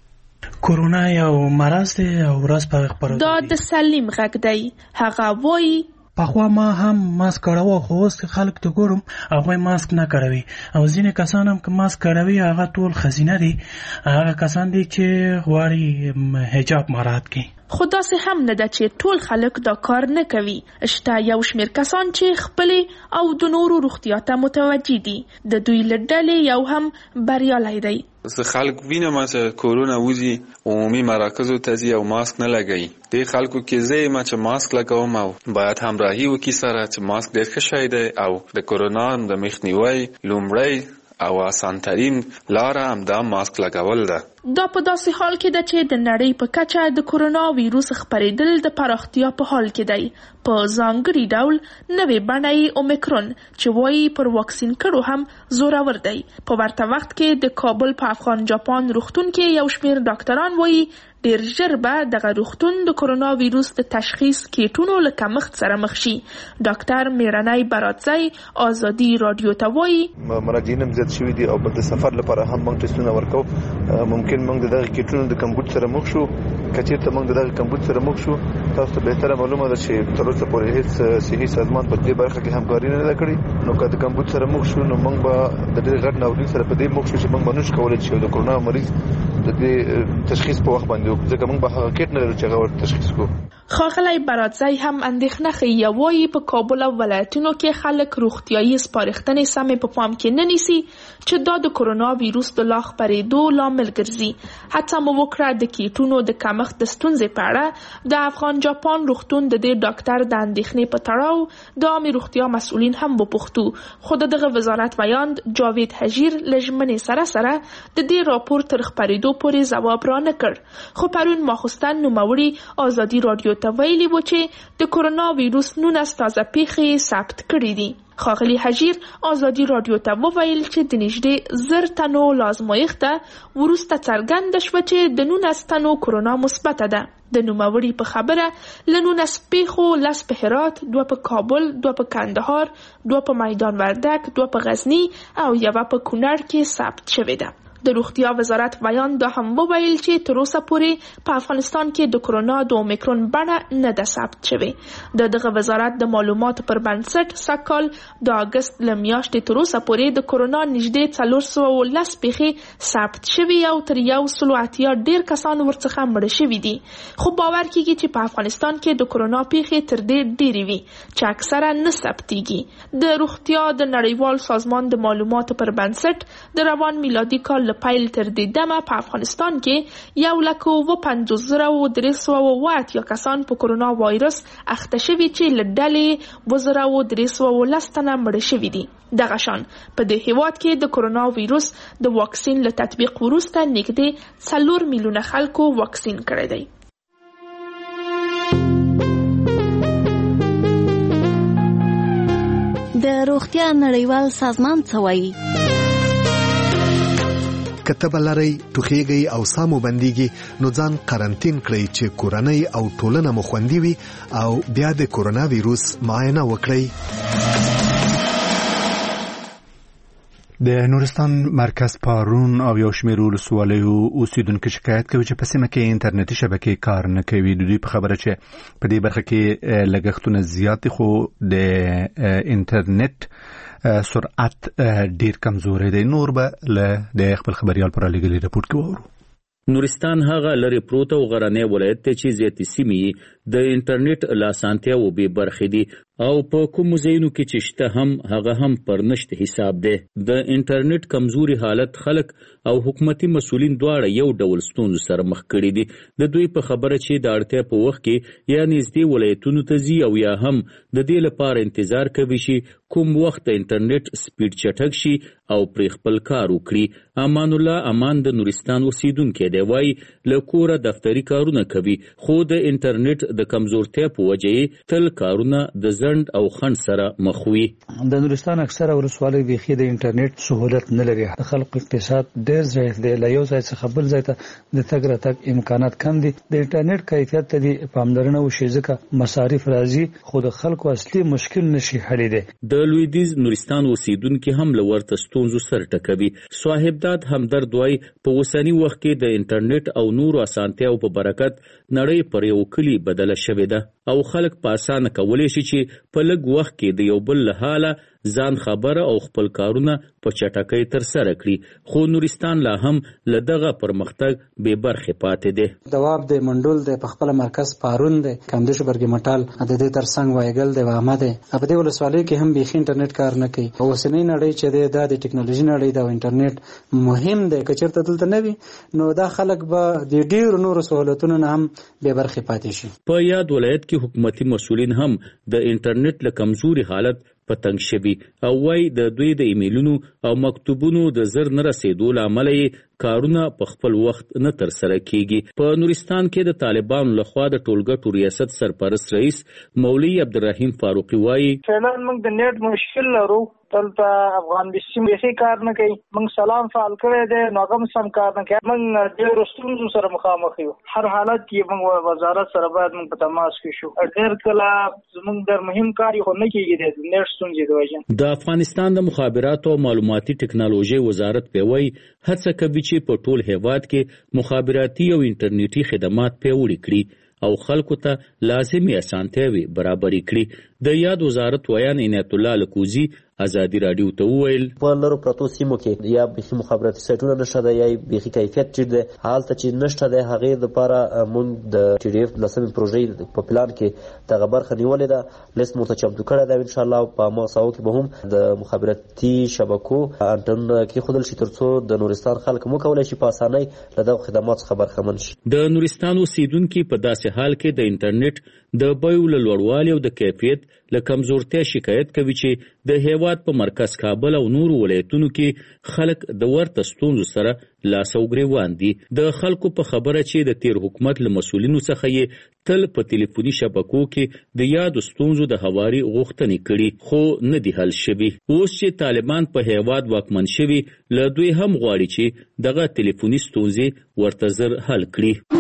Speaker 16: کورونا یو مرض دی او ورځ په خبره
Speaker 17: دا د سلیم غږ دی. هغه وایي
Speaker 16: پخوا ما هم ماسک کاروه، خو اوس خلک ته ګورم هغوی ماسک نه کاروي، او ځینې کسان هم که ماسک کاروي هغه ټول ښځینه دي، هغه کسان دي چې غواړي حجاب مراعات کړي.
Speaker 17: خو داسې هم نه ده چې ټول خلک دا کار نه کوي. شته یو شمېر کسان چې خپلې او د نورو روغتیا ته متوجه دي. د دوی له ډلې یو هم بریالی دی.
Speaker 18: زه خلک وینم چې کورونا وځي عمومي مراکزو ته ځي او ماسک نه لګوي. دې خلکو کې زه یم چې ماسک لګوم او باید همراهي وکړي سره چې ماسک ډېر ښه شی دی او د کورونا د مخنیوي لومړی او آسانترین لاره همدا ماسک لګول ده.
Speaker 17: دا په داسې حال کې ده چې د نړۍ په کچه د کورونا ویروس خپرېدل د پراختیا په حال کې دی. په ځانګړي ډول نوې بڼه یې اومیکرون چې وایي پر واکسین کړو هم زورور دی. په ورته وخت کې د کابل په افغان جاپان روغتون کې یو شمېر ډاکټران وایي ډیر ژر به دغه روغتون د کورونا ویروس د تشخیص کیټونو له کمښت سره مخ شي. ډاکټر میرانای براتزی آزادي رادیو ته وایي
Speaker 4: مراجعین هم زیات شوي دي او د سفر لپاره هم موږ ټسټونه ورکوو. ممکن موږ دغه کیټونو د کمبود سره مخ شو، کچېرته موږ دغه کمبود سره مخ شو. تاسو ته بهتره معلومه ده چې تر اوسه پورې هیڅ صحي سازمان په دې برخه کې همکاري نه ده کړې. نو که د کمبود سره مخ شو نو موږ به د ډېر غټ ناورین سره په دې مخ شو چې موږ به نشو کولی چې د کورونا مریض د دې تشخیص په وخت باندې وکړو، ځکه موږ به هغه کیټ نه لرو چې هغه ورته تشخیص کړو.
Speaker 17: ښاغلی براتزی هم اندېښنه ښیي، وایي په کابل او ولایتونو کې خلک روغتیايي سپارښتنې سمې په پام کې نه نیسي چې دا د کورونا ویروس د لا خپرېدو لامل ګرځي. هڅه مو وکړه د کیټونو د کمښت د ستونزې په اړه د افغان جاپان روغتون د دې ډاکټر د اندېښنې په تړاو د عامې روغتیا مسؤلین هم وپوښتو، خو د دغه وزارت ویاند جاوید حجیر له ژمنې سره سره د دې راپور تر خپرېدو پورې ځواب را نه کړ. خو پرون ماخوستن نوموړي آزادي رادیو ته ویلي و چې د کورونا ویروس نولس تازه پیښې ثبت کړي دي. ښاغلي حجیر آزادي رادیو ته وویل چې د نږدې زر تنو لازمایښته وروسته څرګنده شوه چې د نولس تنو کورونا مثبته ده. د نوموړي په خبره له نولس پیښو لس په هرات، دوه په کابل، دوه په کندهار، دوه په میدان وردک، دوه په غزني او یوه په کونړ کې ثبت شوې ده. د روغتیا وزارت ویان دا هم وویل چې تر اوسه پورې په افغانستان کې د کورونا د اومیکرون بڼه نه ده ثبت شوې. د دغه وزارت د معلوماتو پر بنسټ سږکال د اګست له میاشتې تر اوسه پورې د کورونا نږدې څلور سوه لس پیښې ثبت شوې او تر یو سلو اتیا ډېر کسان ورڅخه مړه شوي دي. خو باور کیږي چې په افغانستان کې د کورونا پیښې تر دې ډېرې وي چې اکثره نه ثبتېږي. د روغتیا د نړیوال سازمان د معلوماتو پر بنسټ د روان میلادي کال پایل تر دې دمه په افغانستان کې یو لک اووه پنځوس زره درې سوه اووه اتیا کسان په کورونا وایرس اخته شوي چې له ډلې اووه زره درې سوه لس تنه مړه شوي دي. دغه شان په دې هیواد کې د کورونا ویروس د واکسین له تطبیق وروسته نږدې څلور میلیونه خلکو واکسین کړی دی.
Speaker 13: د روغتیا نړیوال سازمان څه وایي؟
Speaker 19: کتب لري ټوخیږي او سامو بنديږي نو ځان قرنټین کړئ چې کورنۍ او ټولنه مو خوندي وي او بیا د کورونا ویروس معاینه وکړئ.
Speaker 1: د نورستان مرکز پارون او یو شمېر ولسوالیو اوسیدونکو شکایت کوي چې په سیمه کې انټرنیټي شبکې کار نه کوي. د دوی په خبره چې په دې برخه کې لګښتونه زیات دي، خو د انټرنیټ سرعت ډیر کمزوري دی. نور به له د خپل خبريال پر لګلي رپورت کوو.
Speaker 20: نورستان هغه لري پروت او غرنی ولایت ته چې زیاتې سیمې د انټرنیټ لاسانتیا او به برخې دي او په کوم ځایونو کې چې شته هم هغه هم پر نشته حساب دی. د انټرنیټ کمزوري حالت خلک او حکومتي مسؤلین دواړه یو ډول ستونزو سره مخ کړي دي. د دوی په خبره چې د اړتیا په وخت کې یا نږدې ولایتونو ته ځي او یا هم د دې لپاره انتظار کوي چې کوم وخت د انټرنیټ سپیډ چټک شي او پر خپل کار وکړي. امان الله امان د نورستان اوسیدونکو دی، وایي له کوره دفتري کارونه کوي خو د انټرنیټ د کمزورتیا په وجه تل کارونه د زند او خند سره مخ وي.
Speaker 5: د نورستان اکثره ولسوالۍ بیخي د انټرنیټ سہولت نه لري. د خلکو اقتصاد ډېر ضعیف دی، له یو ځای څخه بل ځای ته د تګ راتګ امکانات کم دي. د انټرنیټ کیفیت ته د پاملرنه وشي ځکه مصارف راځي خو د خلکو اصلي مشکل نشي حلېدی.
Speaker 20: د لویدیز نورستان اوسیدونکو هم له ورته ستونزو سره ټکوي. صاحبداد همدرد وایي په اوسني وخت کې د انټرنیټ او نورو اسانتیاو په برکت نړۍ پر یو کلی بدله شوې ده او خلک په اسانه کولی شي چې په لږ وخت کې د یو بل له حاله ځان خبره او خپل کارونه په چټکۍ تر سره کړي. خو نورستان لا هم له دغه پرمختګ بې برخې پاتې دی.
Speaker 5: دواب د منډول د په خپل مرکز پارون دی، کمدش برګ مټال د دې ترڅنګ وایګل دی وامه دی. په دې ولسوالۍ کې هم بیخي انټرنیټ کار نه کوي. اوسنۍ نړۍ چې دی د ټکنالوژي نړۍ دا انټرنیټ مهم دی. که چېرته دلته نه وي نو دا خلک به د ډېرو نورو سہولتونو نه هم بې برخې پاتې شي.
Speaker 20: په یاد ولایت کې حکومتي مسؤلین هم د انټرنیټ له کمزوري حالت په تنګ شوي او وایي د دوی د ایمیلونو او مکتوبونو د زر نه رسېدو له امله یې کارونه په خپل وخت نه ترسره کیږي. په نورستان کې د طالبانو لخوا د ټولګټو ریاست سرپرست رئیس مولوي عبدالرحیم فاروقي وایي
Speaker 21: فعلا موږ د نیټ مشکل لرو. دلته افغان بسیم یې کار نه کوي. موږ سلام فعال کړی دی نو هغه سم کار نه کوي. موږ ډېرو ستونزو سره مخامخ یو. هر حالت کې موږ وزارت سره باید موږ په تماس کې شو. ډېر کله زموږ ډېر مهم کار خو نه کېږي د نیټ ستونزې د وجې.
Speaker 20: د افغانستان د مخابراتو او معلوماتي ټکنالوژي وزارت په وایي هڅه کوي چې په ټول هیواد کې مخابراتي او انټرنیټي خدمات پیاوړي کړي او خلکو ته لازمي اسانتیاوي برابرې کړي. د یاد وزارت ویان عنایت الله لکوزي ازادي رادیو ته وویل
Speaker 22: په لرو پرتو سیمو کې یا بخي مخابراتي سایټونه نشته دی یا بخي کیفیت چې دی حالت چې نشته دی هغه د لپاره مونږ د ټي ډي اف لسمې پروژې په پلان کې دغه برخه نیولې ده. لیست مو ته چمتو کړی دی ان شاء الله په ماساو کې به هم د مخابراتي شبکو انټرن کې خودل شي ترڅو د نورستان خلک مو کولای شي په اسانۍ له دغه خدمات څخه برخمن شي.
Speaker 20: د نورستان اوسیدونکو په داسې حال کې د انټرنیټ د بیو له لوړوالي او د کیفیت له کمزورتیا شکایت کوي چې د هیواد په مرکز کابل او نورو ولایتونو کې خلک د ورته ستونزو سره لاس او ګریوان دي. د خلکو په خبره چې د تیر حکومت له مسؤلینو څخه یې تل په ټلیفوني شبکو کې د یادو ستونزو د هواري غوښتنې کړي خو نه دي حل شوي. اوس چې طالبان په هیواد واکمن شوي له دوی هم غواړي چې دغه ټلیفوني ستونزې ورته زر حل کړي.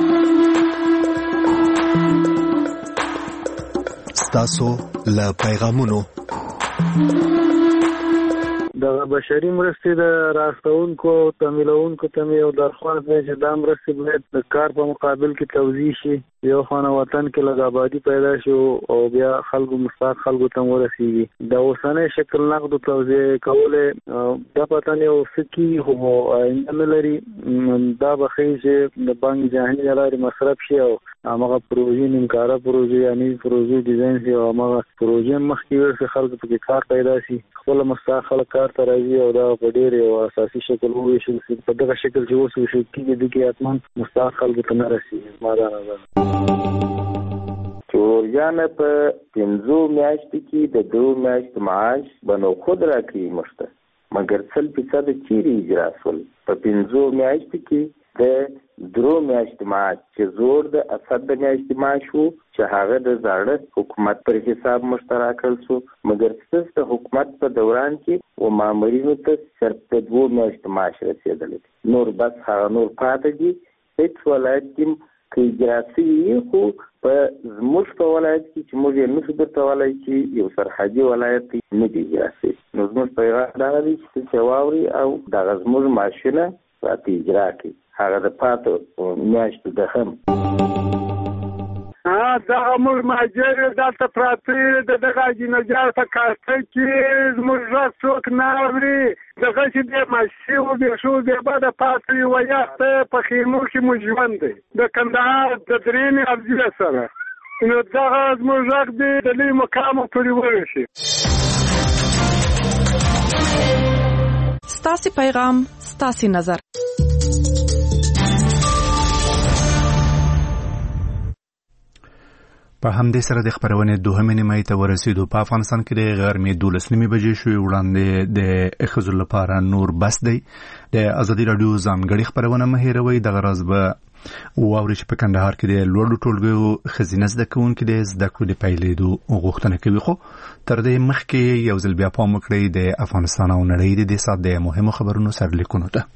Speaker 19: ستاسو له پیغامونو
Speaker 23: د بشري مرستې د راستونکو تمویلونکو ته مې یو درخواست دی چې دا مرستې باید د کار په مقابل کې توزیع شي. یو خانه وطن کې لږ آبادي پیدا شي او بیا خلکو مستحق خلکو ته ورسیږي. د اوسنۍ شکل نقدو توزیع کولې دا پته نه وسکي خو آینده نه لري. دا به ښیي چې د بانک جهاني له لارې مصرف شي او هماغه پروژې نیمکاره پروژې یعنې پروژې ډیزاین شي او هماغه پروژې مخکې ورسې خلکو پکې کار پیدا شي. خپله مستحق خلک کار ته راځي او دا په ډېر یو اساسي شکل وویشل شي. په دغه شکل چې اوس ویشل کېږي دې کې حتما مستحق خلکو ته نه رسېږي. زما دا نظر
Speaker 24: چوریانه په پنځو میاشتو کې د دوه میاشتو معاش به نو خود راکړي مشته مګر سل فیصد چیرې اجرا شول. په پنځو میاشتو کې د درو میاشتو معاش چې زور د اسد د میاشتې معاش وو چې هغه د زاړه حکومت پر حساب مشته راکړل شو مګر ستاسو د حکومت په دوران کې و مامورینو ته صرف د دوه میاشتو معاش رسېدلی. نور بس هغه نور پاتې دي. هېڅ ولایت کې که اجرا شوي خو په زموږ په ولایت کې چې موږ یې نشو درتولی چې یو سرحدي ولایت دی نه دي اجرا شوي. نو زموږ پیغام دغه دی چې څه واوري او دغه زموږ معاشونه راته اجرا کړي هغه د پاتو میاشتو د هم.
Speaker 25: ها
Speaker 2: دغه موږ مهاجر دلته پراته د دغه اجنجار په کاسته کې زموږ غږ څوک نه اوري دغه چې د ماشي و بې شو بې بده پاتې ویا په خیمو کې مو ژوند دی د کندهار د درېنې ابزیه سره نو دغه زموږ غږ دی د لوی مقامو پورې ورسي.
Speaker 6: ستاسې پیغام ستاسې نظر.
Speaker 1: په همدې سره د خبرونې دوهمې نیمایي ته ورسېدو. په افغانستان کې د غرمې دولس نیمې بجې شوې. وړاندې د ښځو لپاره نور بس دی. د ازادي راډیو ځانګړې خبرونه مه هېروئ. دغه راز به واورئ چې په کندهار کې د لوړو ټولګیو ښځینه زده کوونکي د زده کړو د پیلېدو غوښتنه کوي. خو تر دې مخکې یو ځل بیا پام وکړئ د افغانستان او نړۍ د دې ساعت د مهمو خبرونو سرلیکونو ته.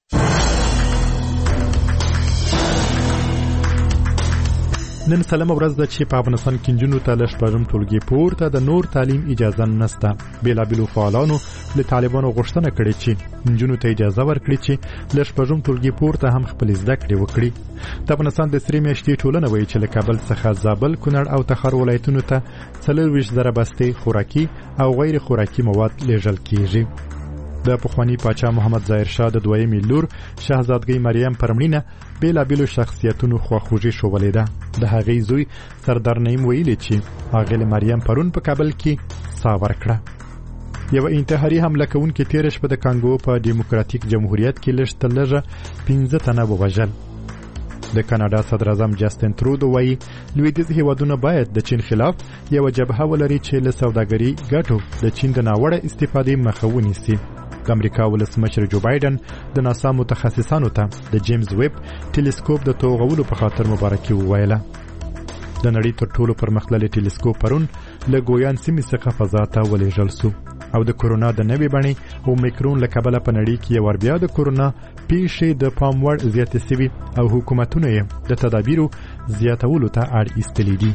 Speaker 7: نن سلام ورځ ده چې په افغانستان کې نجونو ته له شپږم ټولګي پورته د نور تعلیم اجازه نشته. بېلابېلو فعالانو له طالبانو غوښتنه کړې چې نجونو ته اجازه ورکړي چې له شپږم ټولګي پورته هم خپل زده کړې وکړي. د افغانستان د سرې میاشتې ټولنه وایي چې له کابل څخه زابل، کونړ او تخار ولایتونو ته څلورویشت زره بستې خوراکي او غیر خوراکي مواد لیږل کیږي. د پخوانی پاچا محمد ظاهر شاه د دویمې لور شهزادګۍ مریم پر مړینه بېلابېلو شخصیتونو خواخوږي ښوولې ده. د هغې زوی سردار نعیم ویلي چې ښاغلې مریم پرون په کابل کې ساه ورکړه. یوه انتحاري حمله کوونکې تېره شپه د کانګو په ډیموکراتیک جمهوریت کې لږ تر لږه پنځه تنه ووژل. د کاناډا صدراعظم جاستن ترودو وایي لویدیځ هیوادونه باید د چین خلاف یوه جبهه ولري چې له سوداګري ګټو د چین د ناوړه استفادې مخه ونیسي. د امریکا ولسمشر جو بایدن د ناسا متخصصانو ته د جیمز ویب ټیلیسکوپ د توغولو په خاطر مبارکي وویله. د نړۍ تر ټولو پرمختللی ټیلیسکوپ پرون له ګویان سیمې څخه فضا ته ولېږل سو او د کورونا د نوې بڼې اومیکرون له کبله په نړۍ کې یو ور بیا د کورونا پیښې د پام وړ زیاتې سوي او حکومتونه یې د تدابیرو زیاتولو ته اړ ایستلي دي.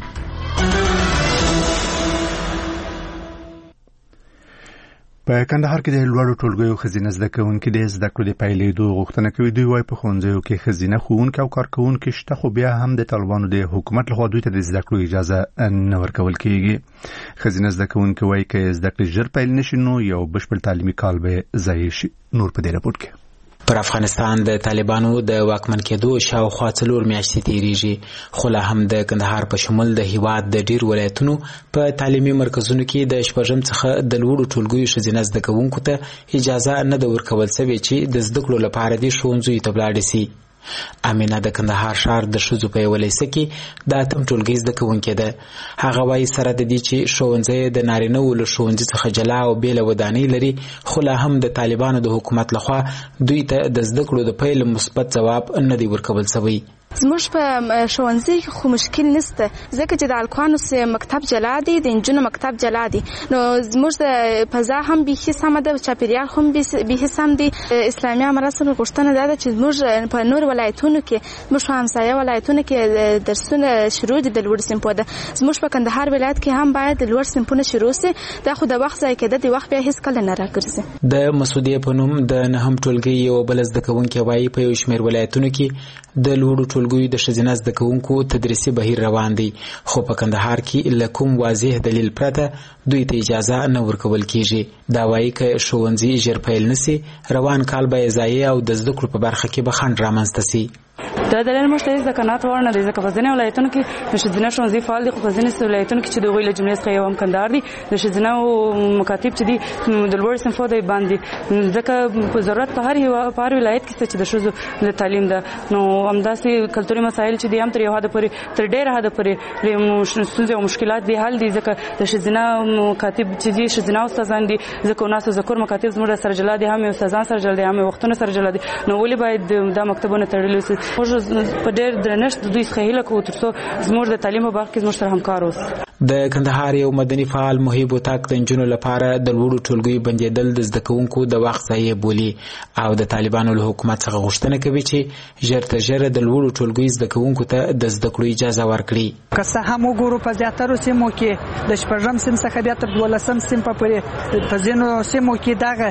Speaker 7: په کندهار کې د لوړو ټولګیو ښځینه زده کوونکي د زده کړو د پیلېدو غوښتنه کوي. دوی وايي په ښوونځیو کې ښځینه ښوونکي او کارکوونکي شته، خو بیا هم د طالبانو د حکومت لخوا دوی ته د زده کړو اجازه نه ورکول کېږي. ښځینه زده کوونکي وايي که زده کړې ژر پیل نشي نو یو بشپړ تعلیمي کال به ضایع شي. نور په دې راپور کې.
Speaker 8: پر افغانستان د طالبانو د واکمن کېدو شاوخوا څلور میاشتې تیریږي، خو لا هم د کندهار په شمول د هیواد د ډیر ولایتونو په تعلیمي مرکزونو کې د شپږم څخه د لوړو ټولګیو ښځینه زده کوونکو ته اجازه نه ده ورکول شوې چې د زده کړو لپاره دې ښوونځیو ته ولاړې سي. امینه د کندهار ښار د ښځو په یوه لیسه کې د اتم ټولګي زده کوونکې ده. هغه وایي سره د دې چې ښوونځی د نارینه‌وو له ښوونځي څخه جلا او بېله ودانۍ لري، خو لا هم د طالبانو د حکومت لخوا دوی ته د زده کړو د پیل مثبت ځواب نه دی ورکول شوی.
Speaker 25: زموږ په ښوونځي کې خو مشکل نشته، ځکه چې د الکوانو سه مکتب جلا دی، د انجونو مکتب جلا دی. نو زموږ د فضا هم بیخي سمه ده، چاپیریال هم بیخي سم دی. اسلامي اماراتو غوښتنه ده چې زموږ په نور ولایتونو کې، زموږ په همسایه ولایتونو کې درسونه شروع دي د لوړ صنفو ده. زموږ په کندهار ولایت کې هم باید د لوړ صنفونه شروع سي. دا خو د وخت ځای کې د وخت بیا هیڅ کله نه راګرځي.
Speaker 8: د مسعودیه په نوم د نهم ټولګي یو بل زده کوونکی وایي په یو شمېر ولایتونو کې د لوړو ټولګیو د ښځینه زده کوونکو تدریسي بهیر روان دی، خو په کندهار کې له کوم واضح دلیل پرته دوی ته اجازه نه ورکول کیږي. دا وایي که ښوونځي ژر پیل نسي، روان کال به ضایع او د زده کړو په برخه کې به خنډ رامنځته سي.
Speaker 26: دا دلیل موږ ته هیڅ د قناعت وړ نه دی، ځکه په ځینې ولایتونو کې د ښځینه ښوونځي فعال دي، خو په ځینې ولایتونو کې چې د هغوی له جملې څخه یو هم کندهار دي، د ښځینه مکاتب چې دي د لوړ صنفو دی باندې، ځکه په ضرورت په هر په هر ولایت کې چې د ښځو د تعلیم ده. نو همداسې کلتوري مسایل چې دي هم تر یو حده پورې تر ډېره حده پورې ستونزې او مشکلات دي حل دي، ځکه د ښځینه مکاتب چې دي ښځینه استادان دي، ځکه وناسو ذکر مکاتب زموږ سره جلا دي، هم استادان سره جلا دي، هم وختونه سره جلا دي. نو ولې باید دا مکتبونه تړلي وي؟ په ډېر درنښت دوی څخه هیله کوو ترڅو زموږ د تعلیم په برخه کې زموږ سره همکار اوسي.
Speaker 8: د کندهار یو مدني فعال محیب وطاق د نجونو لپاره د لوړو ټولګیو بندېدل د زده کوونکو د وخت ضایع بولي او د طالبانو له حکومت څخه غوښتنه کوي چې ژر تر ژره د لوړو ټولګیو زده کوونکو ته د زده کړو اجازه ورکړي.
Speaker 27: که څه هم وګورو په زیاترو سیمو کې د شپږم صنف څخه بیا تر دولسم صنف پورې په ځینو سیمو کې دغه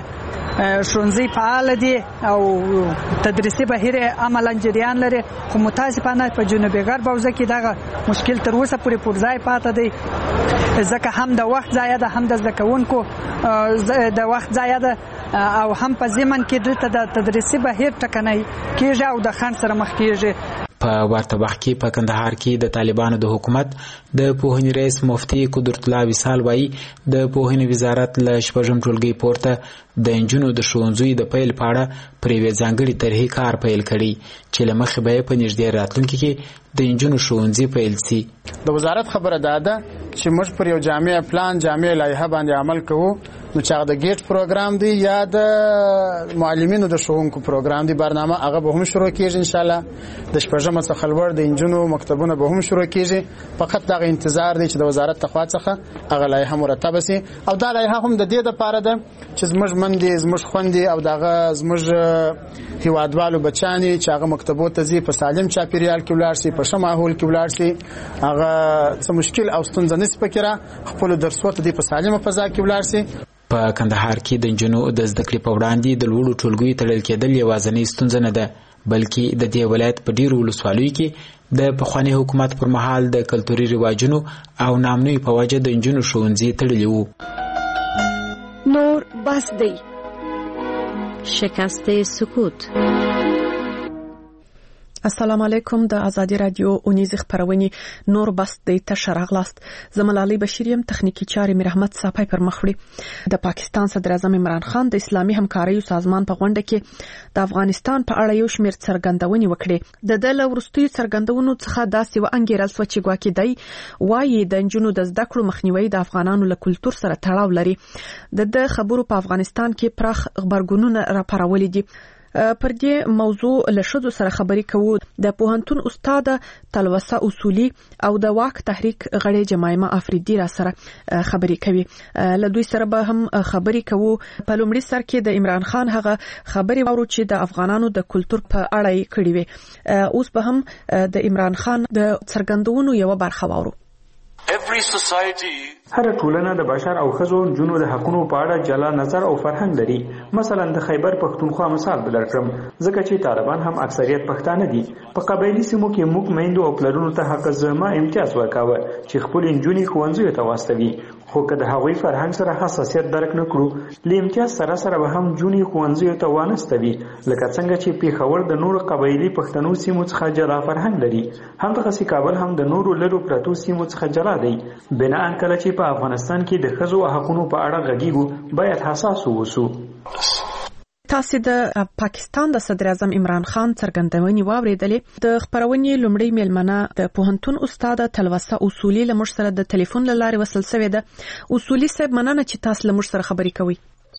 Speaker 27: ښوونځي فعال دي او تدریسي بهیر عملاً جریان لري، خو متاسفانه په جنوبي غرب حوزه کې دغه مشکل تر اوسه پورې پر ځای پاتې دی، ځکه هم د وخت ضایع ده، هم د زده کوونکو د وخت ضایع ده او هم په ضمن کې دلته د تدریسي بهیر ټکنی کېږي او د خنډ سره مخ کېږي.
Speaker 8: په ورته وخت کې په کندهار کې د طالبانو د حکومت د پوهنې رئیس مفتي قدرت الله وصال وایي د پوهنې وزارت له شپږم ټولګي پورته د انجونو د ښوونځیو د پیل په اړه پر یوې ځانګړې طرحې کار پیل کړي چې له مخې به یې په نږدې راتلونکي کې د انجونو ښوونځي پیل سي.
Speaker 3: د وزارت خبره دا ده چې موږ پر یو جامع پلان جامع لایحه باندې عمل کوو، نو چې هغه د ګیټ پروګرام دی یا د معلمینو د ښوونکو پروګرام دی برنامه هغه به هم شروع کیږي ان شاء الله. د شپږم څخه لوړ د انجونو مکتبونه به هم شروع کیږي، فقط دغه انتظار دی چې د وزارت تخوا څخه هغه لایحه مرتبه سي او دا لایحه هم د دې لپاره ده چې زموږ مندي زموږ خوندي او دغه زموږ هیوادوالو بچانی چې هغه مکتبو ته ځي په سالم چاپیریال کې ولاړ شي، په ښه ماحول کې ولاړ شي، هغه څه مشکل او ستونزه نشي پکې خپل درسو ته دی په سالمه فضا کې ولاړ شي.
Speaker 8: په کندهار کې د انجونو د زده کړې په وړاندې د لوړو ټولګیو تړل کېدل یوازینۍ ستونزه نه ده، بلکې د دې ولایت په ډیرو ولسوالیو کې د پخواني حکومت پر مهال د کلتوري رواجونو او نامنوي په وجه د انجونو ښوونځي تړلي وو.
Speaker 13: نور بس دی، شکست سکوت.
Speaker 6: السلام علیکم. د ازادي رادیو اونیز خبرونه نور بس د تشرغلاست زملالي بشریم تخنیکی چارې مې رحمت صاحب پر مخوړي. د پاکستان صدر اعظم عمران خان د اسلامي همکاریو سازمان په غونډه کې د افغانستان په اړه یو شمېر څرګندونې وکړې. د دل ورستي څرګندونو څخه داسې و انګیرل سو چې ګواکې دی وایي د انجونو د زده کړو مخنیوي د افغانانو له کلتور سره تړاو لري. د خبرو په افغانستان کې پراخ خبرګونونه راپارولې دي. پر دې موضوع له شذو سره خبرې کوو. د پوهنتون استاد تلوسه اصولي او د واک تحریک غړي جمایمه افریدي را سره خبرې کوي. له دوی سره به هم خبرې کوو. په لومړي سر کې د عمران خان هغه خبرې وورو چې د افغانانو د کلتور په اړه کړي وي. اوس به هم د عمران خان د څرګندونو یو برخه وورو.
Speaker 9: هر ټولنه د بشر او ښځو جنو د حقونو په اړه جلا نظر او فرهنګ لري. مثلا د خیبر پښتونخوا مثال بلرکم، ځکه چې طالبان هم اکثریت پښتانه دي. په قبایلی سیمو کې موږ میندو او پلرونو ته حق زما امتیاز ورکاوه چې خپل انجونې ښوونځیو ته واستوي، خو که د هغوی فرهنګ سره حساسیت درک نه کړو، له امتیاز سره سره به هم جونې ښوونځیو ته وانستوي، لکه څنګه چې پیښور د نورو قبایلی پښتنو سیمو څخه جلا فرهنګ لري. همدغسې کابل هم د نورو لرو پرتو سیمو څخه جلا دی. بنا کله چې په افغانستان کې د ښځو حقونو په اړه غږیږو، باید حساس اوسو.
Speaker 6: تاسو د پاکستان د صدر اعظم عمران خان څرګندونې واوریدلې. د خبرونې لومړی میلمنه د پوهنتون استاد تلوسه اصولي له موږ سره د ټلیفون له لارې وصل شوې ده. اصولي صاحب مننه چې تاسو له موږ سره خبرې کوئ.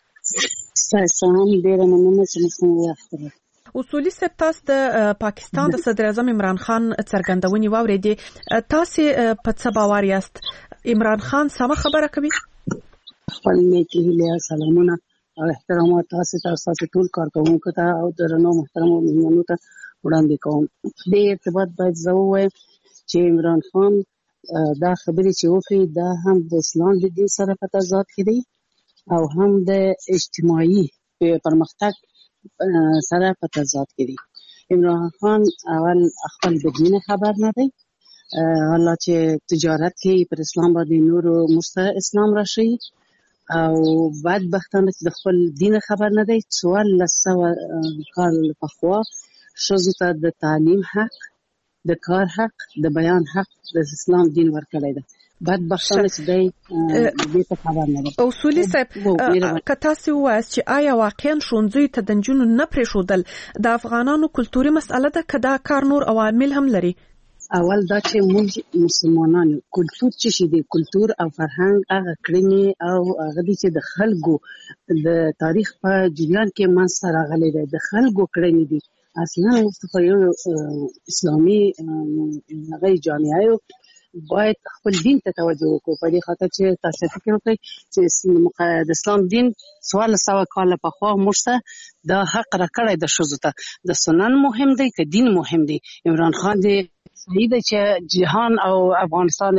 Speaker 10: سلام، ډیره مننه چې موږ خبرې.
Speaker 6: اصولي صاحب تاسو د پاکستان د صدر اعظم عمران خان څرګندونې واوریدې. تاسو په څه باور یاست؟ عمران خان سمه خبره کوي؟
Speaker 10: خپل نیکی هیله سلامونه او احترامات تاسو ته تاسو ټول کارکوونکو ته او درنو محترمو مهمانانو ته وړاندې کوم. د ارتباط باید زه ووایم چې عمران خان دا خبرې چې وکړي دا هم د اسلام د دین سره په تضاد کې دی او هم د اجتماعي پرمختګ سره په تضاد کې دی. عمران خان اول خپل د دین خبر نه دی، الله چې تجارت کې پر اسلام باندې نور مستر اسلام راشي او بعد بختانه د خپل دین خبر نه دی. سوال لسو کال پخوا شذو ته د تعلیم حق، د کار حق، د بیان حق د اسلام دین ورکړی دی. بعد بختانه چې دی دې ته خبر نه دی.
Speaker 6: اصولي صاحب که تاسو وایاست چې آیا واقعا ښوونځیو ته د نجونو نه پرېښودل د افغانانو کلتوري مسأله ده که دا کار نور عوامل هم لري؟
Speaker 10: اول دا چې موږ مسلمانانو کلتور چې شي دی کلتور او فرهنګ هغه کړنې او هغه دي چې د خلکو د تاریخ په جریان کې منځته راغلي دي، د خلکو کړنې دي. اصلا مصطفی یو اسلامي هغه جامعه باید خپل دین ته توجه وکړو، په دې خاطر چې تاسو فکر وکړئ چې د اسلام دین سوال سوا کال پخوا موږ ته د حق راکړی د ښځو ته. د سنن مهم دی که دین مهم دی؟ عمران خان دې صحیح ده چې جهان او افغانستان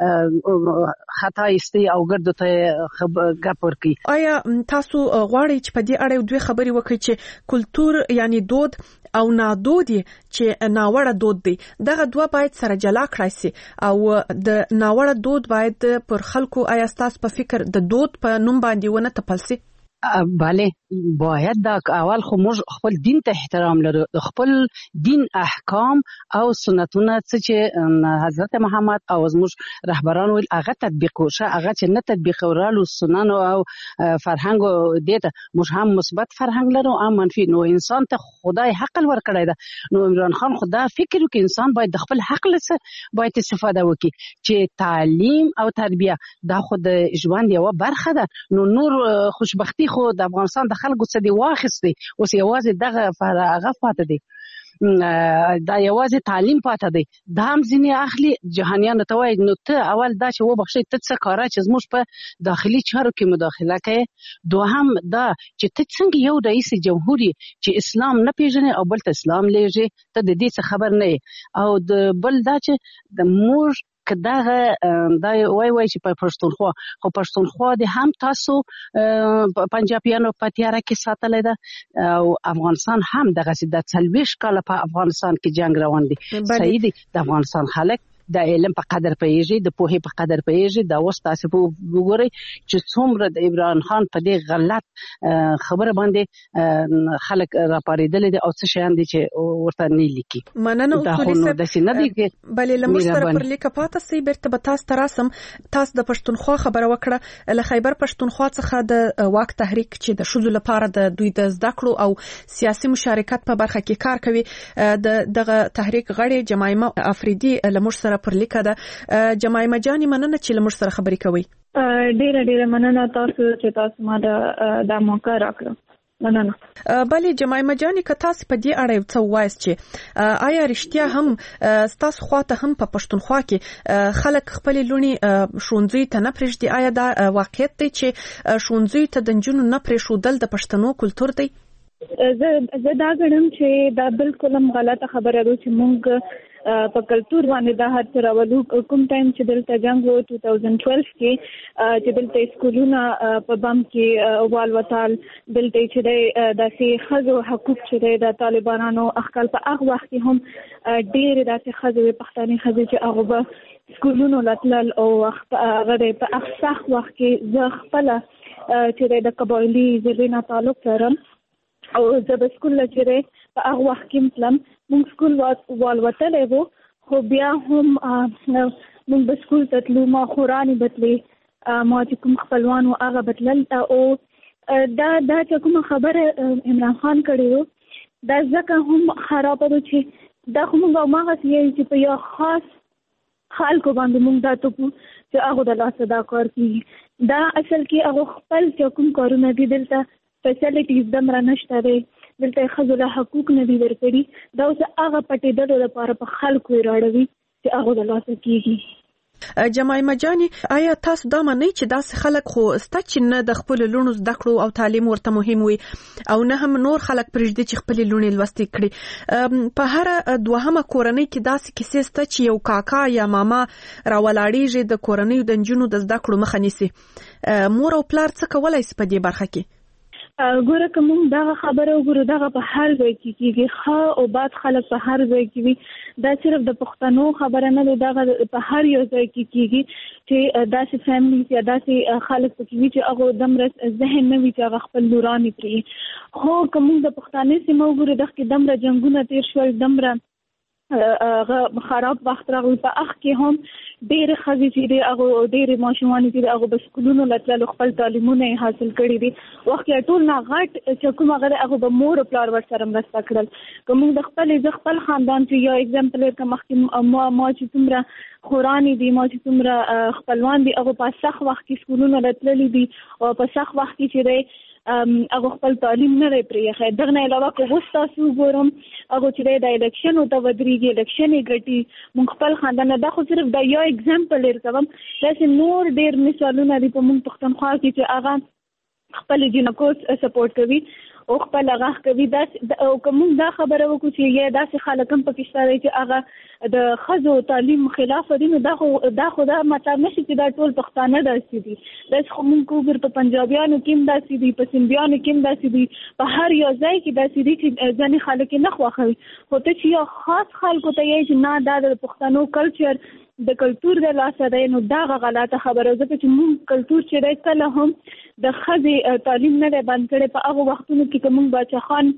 Speaker 10: خطا ایستي او ګرد ته غپ ورکي.
Speaker 6: آیا تاسو غواړئ چې په دې اړه دوه خبرې وکړئ چې کلتور یعنی دود او نادود چې ناوړه دود دی دغه دوه باید سره جلا کړای شي او د ناوړه دود باید پر خلکو آیا تاسو په فکر د دود په نوم باندې ونه تپل شي؟
Speaker 10: بله باید دا اول خو موږ خپل دین ته احترام لرو، خپل دین احکام او سنتونه چې حضرت محمد او زموږ رهبران ویل هغه تطبیق وشه، هغه چې نه تطبیق ورالو سنن او فرهنګ دې ته موږ هم مثبت فرهنګ لرو هم منفي. نو انسان ته خدای حق ورکړی ده، نو عمران خان خدا فکر وکړي انسان باید د خپل حق څخه باید استفاده وکړي چې تعلیم او تربیه دا خو د ژوند یو برخه ده. نو نور خوشبختی خو د افغانستان د خلکو څخه دی واخستي، اوس یوازې دغه فرغه پاتې دی، دا یوازې تعلیم پاتې دی. دا هم ځینې اخلي جهانیانو ته وایي نو ته اول دا چې وبخښئ ته څه کاره چې زموږ په داخلي چارو کې مداخله کوي، دوهم دا چې ته څنګه یو رئیس جمهور چې اسلام نه پیژنې او بل ته اسلام لېږي، ته د دې څه خبر نه یې. او د بل دا چې د موږ که دغه دا وای وای چې په پښتونخوا خو پښتونخوا د هم تاسو پنجابیانو په تیاره کې ساتلې ده او افغانستان هم دغه د څلوېښت کاله په افغانستان کې جنگ روان دي. صحیح دي د افغانستان خلک د علم په قدر پېژي، د پوهې په قدر پېژي. دا اوس تاسو وګورئ چې څومره د عمران خان په دې غلط خبره باندې خلک راپاریدل دي او څه شان دي چې ورته نه لیکي.
Speaker 6: مننه اصولي
Speaker 10: صاحب د سینه دي
Speaker 6: بلې لمر سره پر لیکه پاتې سي بیرته به تاسو تراسم. تاسو د پښتونخوا خبره وکړه، له خیبر پښتونخوا څخه د واک تحریک چې د شذو لپاره د دوی د زده کړو او سیاسي مشارکت په برخه کې کار کوي، د دغه تحریک غړي جمایمه افریدي لمر سره پر لیکه ده. جمایمه جاني مننه چې لمر سره خبرې کوي.
Speaker 4: ډیره ډیره مننه تاسو چې تاسو ما د موقع راکړه. مننه.
Speaker 6: بلې جمایمه جاني که تاسو په دې اړه څه وایست چې آیا رښتیا هم تاسو خواته هم په پښتونخوا کې خلک خپل لونی شونځي ته نه پرېږدي؟ آیا دا واقعیت دی چې شونځي ته د نجونو نه پرېښودل د پښتنو کلتور دی؟
Speaker 4: زه دا ګڼم چې دا بالکل هم غلطه خبره ده چې موږ په کلتور باندې دا هر څه راولو. کوم ټایم چې دلته جنگ و دوه هزار دولس کې چې دلته سکولونه په بم کې والوتال، دلته چې داسې ښځو حقوق چې د طالبانانو اخکال په هغه وخت کې هم ډېرې داسې ښځې پښتنې ښځې چې هغه به سکولونو لتلل او هغه په هغه سخت وخت کې زه خپله چې د قبایلي ژبې نه تعلق لرم او زه به سکول چې په هغه وخت کې تلم، موږ سکول والوتلی وو خو بیا هم موږ به سکول ته تلو، ما خورانې به تلې، ما چې کوم خپلوان و هغه به تلل. او دا دا چې کومه خبره عمران خان کړې وو دا ځکه هم خرابه ده چې دا خو موږ هماغسې یو چې په یو خاص خلکو باندې موږ دا توپو چې هغو د لاسه دا کار کېږي. دا اصل کې هغه خپل چې کوم کارونه دي دلته فیسیلیټیز دومره نشته دی، دلته ښځو له حقوق نه دي ورکړي. دا اوس هغه پټېدلو لپاره په خلکو یې راړوي چې هغو د لاسه کېږي.
Speaker 6: جمایمه جاني آیا تاسو دا منئ چې داسې خلک خو سته چې نه د خپلو لوڼو زده کړو او تعلیم ورته مهم وي او نه هم نور خلک پرېږدي چې خپلې لوڼې لوستې کړي؟ په هره دوهمه کورنۍ کې داسې کیسې سته چې یو کاکا یا ماما راولاړېږي د کورنیو د نجونو د زده کړو مخه نیسي. مور او پلار څه کولی سي په دې برخه کې؟
Speaker 4: ګوره که موږ دغه خبره وګورو دغه په هر ځای کې کېږي، ښه او بد خلک په هر ځای کې وي. دا صرف د پښتنو خبره نه ده، دغه په هر یو ځای کې کېږي چې داسې فیملیز یا داسې خلک پکې وي چې هغه دومره ذهن نه وي چې هغه خپل لورانې پرېږدي. خو که موږ د پښتانې سیمه وګورو دغه کې دومره جنګونه تېر شول، دومره هغه خراب وخت راغلی، په هغه کې هم ډېرې ښځې چې دي هغه ډېرې ماشومانې چې دي هغه به سکولونو له تللو خپل تعلیمونه یې حاصل کړي دي. وخت کې ټول نه غټ چې کوم هغه دی هغه به مور او پلار ورسره مرسته کړل. که موږ د خپلې زه خپل خاندان چې یو اګزامپل یې کړم، مخکې ما ما چې څومره خورانې دي، ما چې څومره خپلوان دي، هغه په سخت وخت کې سکولونو له تللي دي او په سخت وخت کې چې دی هغه خپل تعلیم نه دی پرېښی. دغه نه علاوه که اوس تاسو وګورم هغه چې دی د الیکشنو ته ودرېږي، الیکشن یې ګټي. موږ خپل خاندان دا خو صرف دا یو اګزامپل یې کوم، داسې نور ډېر مثالونه دي په موږ پښتونخوا کې چې هغه خپل جنکو سپورټ کوي او خپل غاخ کوي دا او کوم دا خبره وکړو چې یا داسې خلک هم پکې شته چې هغه د خزو تعلیم خلاف دي نو دا خو دا خو دا مطلب نشي چې دا ټول پښتانه داسې دي دا خو موږ ګور په پنجابیانو کې هم داسې دي په سندیانو کې هم داسې دي په هر یو ځای کې داسې دي چې ځنې خلک نه خوښوي خو ته چې یو خاص خلکو ته یې چې نه دا د پښتنو کلچر د کلچر د لاسه دی نو دا غلطه خبره ده چې موږ کلچر چې دی کله هم د ښځې تعلیم نه دی بند کړی په هغه وختونو کې که موږ باچا خان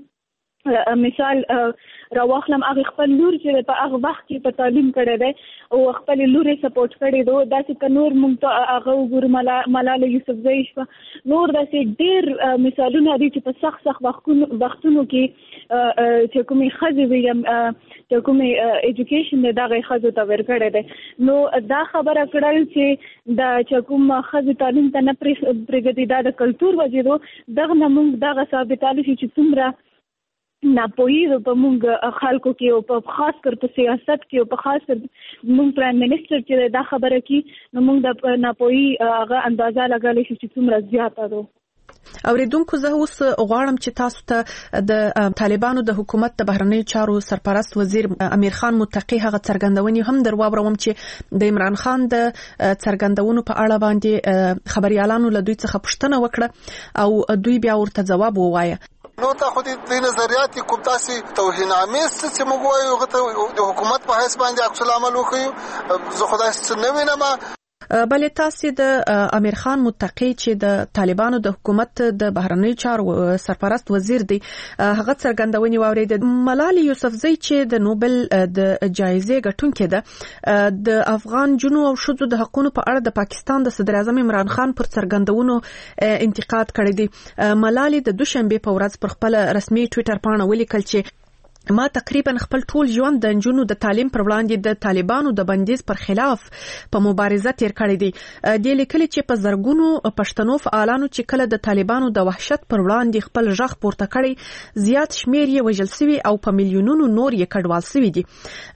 Speaker 4: مثال راواخلم هغه خپل لور چې په هغه وخت کې په تعلیم کړی دی او خپل لور یې سپورټ کړی دی داسې که نور موږ ته هغه وګورو ملاله یوسفزۍ شوه نور داسې ډېر مثالونه دي چې په سخت سخت وختونو کې چې کومې ښځې وي چې کومې ایجوکیشن دی دغه ښځو ته ورکړی دی نو دا خبره کړل چې دا چې کوم ښځې تعلیم ته نه پرېږدي دا د کلتور وجې دو دغه نه موږ دغه ثابتالی شي چې څومره ناپوهي په موږ خلکو کې او په خاص کر په سیاست کې او په خاص کر موږ پرایم منسټر چې دا خبره کوي نو موږ د ناپوهي هغه اندازه لګولی شي چې څومره زیاته ده.
Speaker 6: اوریدونکو زه اوس غواړم چې تاسو ته د طالبانو د حکومت د بهرنیو چارو سرپرست وزیر امیر خان متقی هغه څرګندونې هم در واورم چې د عمران خان د څرګندونو په اړه باندې خبريالانو له دوی څخه پوښتنه وکړه او دوی بیا ورته ځواب ووایه.
Speaker 11: نو ته خو دې نظریات کوم تاسو توهین آمیز چې موږ وایو غته د حکومت په حساب باندې عکس العمل وکړو زه خدای څخه نه وینم
Speaker 6: بلې تاسو د امیر خان متقی چې د طالبانو د حکومت د بهرنیو چارو سرپرست وزیر دی هغه څرګندونې واورید ملاله یوسفزۍ چې د نوبل د جایزې ګټونکې ده د افغان جنو او شذو د حقوقو په اړه د پاکستان د صدر اعظم عمران خان پر څرګندونو انتقاد کړی دی. ملاله د دوشنبه په ورځ پر خپل رسمي ټوئیټر باندې ولیکل چې ما تقریبا خپل ټول ژوند د نجونو د تعلیم پر وړاندې د طالبانو د بندیز پر خلاف په مبارزه تیر کړی دی. د لیکلي چې په زرګونو پښتنو فعالانو چې کله د طالبانو د وحشت پر وړاندې خپل ژغ پورته کړی زیات شمیر یې وژل شوی او په میلیونونو نور یې کډوال شوی دي.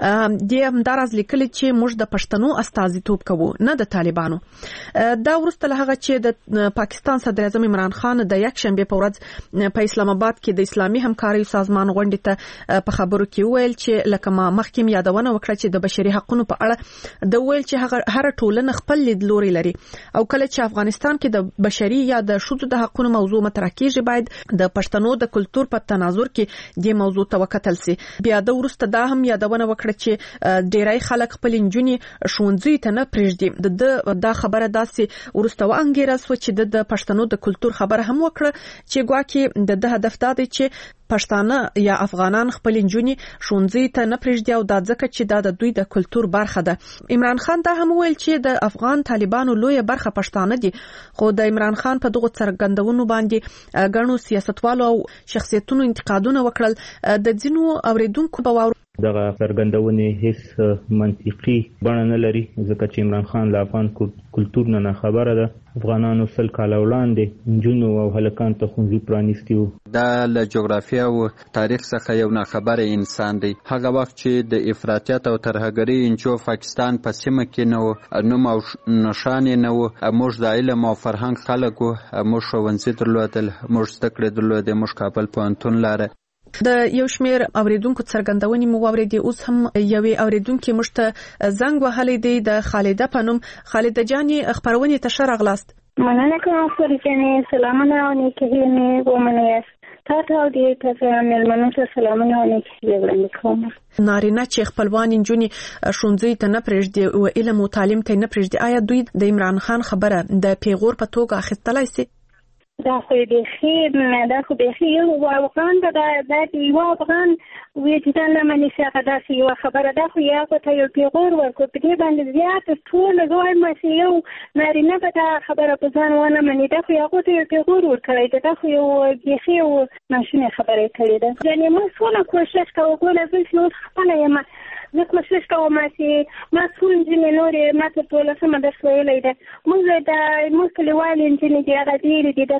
Speaker 6: د همدارس لیکلي چې موږ د پښتنو استازیتوب کوو نه د طالبانو. دا ورسته له هغه چې د پاکستان صدر اعظم عمران خان د یک شنبه په ورځ په اسلام آباد کې د اسلامي همکارۍ سازمان غونډې ته په خبرو کې ویل چې لکه ما مخکې یادونه وکړه چې د بشري حقوقو په اړه د ویل چې هر ټولنه خپل لیدلوري لري او کله چې افغانستان کې د بشري یا د شذو د حقوقو موضوع مطرح کیږي باید د پښتنو د کلچر په تناظر کې د موضوع توکتل سي. بیا د ورسته دا هم یادونه وکړه چې ډیری خلک خپل انجونی شونځي ته نه پرېږدي د دا خبره داسې ورسته وانګیرل سو چې د پښتنو د کلچر خبره هم وکړه چې ګواکې د هدف دا دی چې پښتانه یا افغانان خپل انجونی شونځي ته نه پرېږدي او دا ځکه چې دا د دوی د کلچر برخه ده. عمران خان دا هم ویل چې د افغان طالبانو لوی برخه پښتانه دي خو د عمران خان په دغه څرګندونو باندې غنو سیاستوالو او شخصیتونو انتقادونه وکړل. د ځینو اوریدونکو په واور
Speaker 12: دغه څرګندونې هیڅ منطقي بڼه نه لري ځکه چې عمران خان له افغان کلچر نه خبره ده. افغانانو سل کاله وړاندې جنو او هلکان ته ښوونځي پرانیستي وو.
Speaker 14: دا له جغرافیه او تاریخ څخه یو ناخبره انسان دی. هغه وخت چې د افراطیت او ترهګرۍ انچو پاکستان په سیمه کې نه و نوم او نشان نه و موږ د علم او فرهنګ خلک وو موږ ښوونځي درلودل موږ زده کړې درلودې موږ کابل پوهنتون لاره.
Speaker 6: د یو شمیر اوریدونکو څرګندونې مو واورېدې اوس هم یوې اوریدونکو مشته زنګ وهلی دی د خالده پنوم. خالده جاني خبرونه ته شرغلاست.
Speaker 15: مننه کوم فرجانې سلامونه او نیکه مې ومنئ. تاسو دې تاسو مېلمنو ته سلامونه او نیکه وړاندې کوم.
Speaker 6: نارینه چې خپلوان انجونی شونځي ته نه پرېږدي او علم او تعلیم ته نه پرېږدي آیا دوی د عمران خان خبره د پیغور په توګه اخیستلای شي؟
Speaker 15: دا خو دې خیر نه دا خو دې خیر او افغان دا د یو افغان وجدان نه مني څنګه دا سی یو خبره دا خو یا ته یو پیغور ورکو په دې باندې زیات ټول غوړ مې یو نارینه په دا خبره په ځان ونه مني دا خو یو ته یو پیغور ورکړی دا خو یو دې خیر ماشینه خبره کړې ده. یعنی موږ څونه کوشش کوو کوله چې نو خپل یم زه کوشش کوم چې ما څون جنې نورې ما ته ټول سم د سویلې ده موږ د موږ کلیوال انجنې دی هغه ډېرې دي د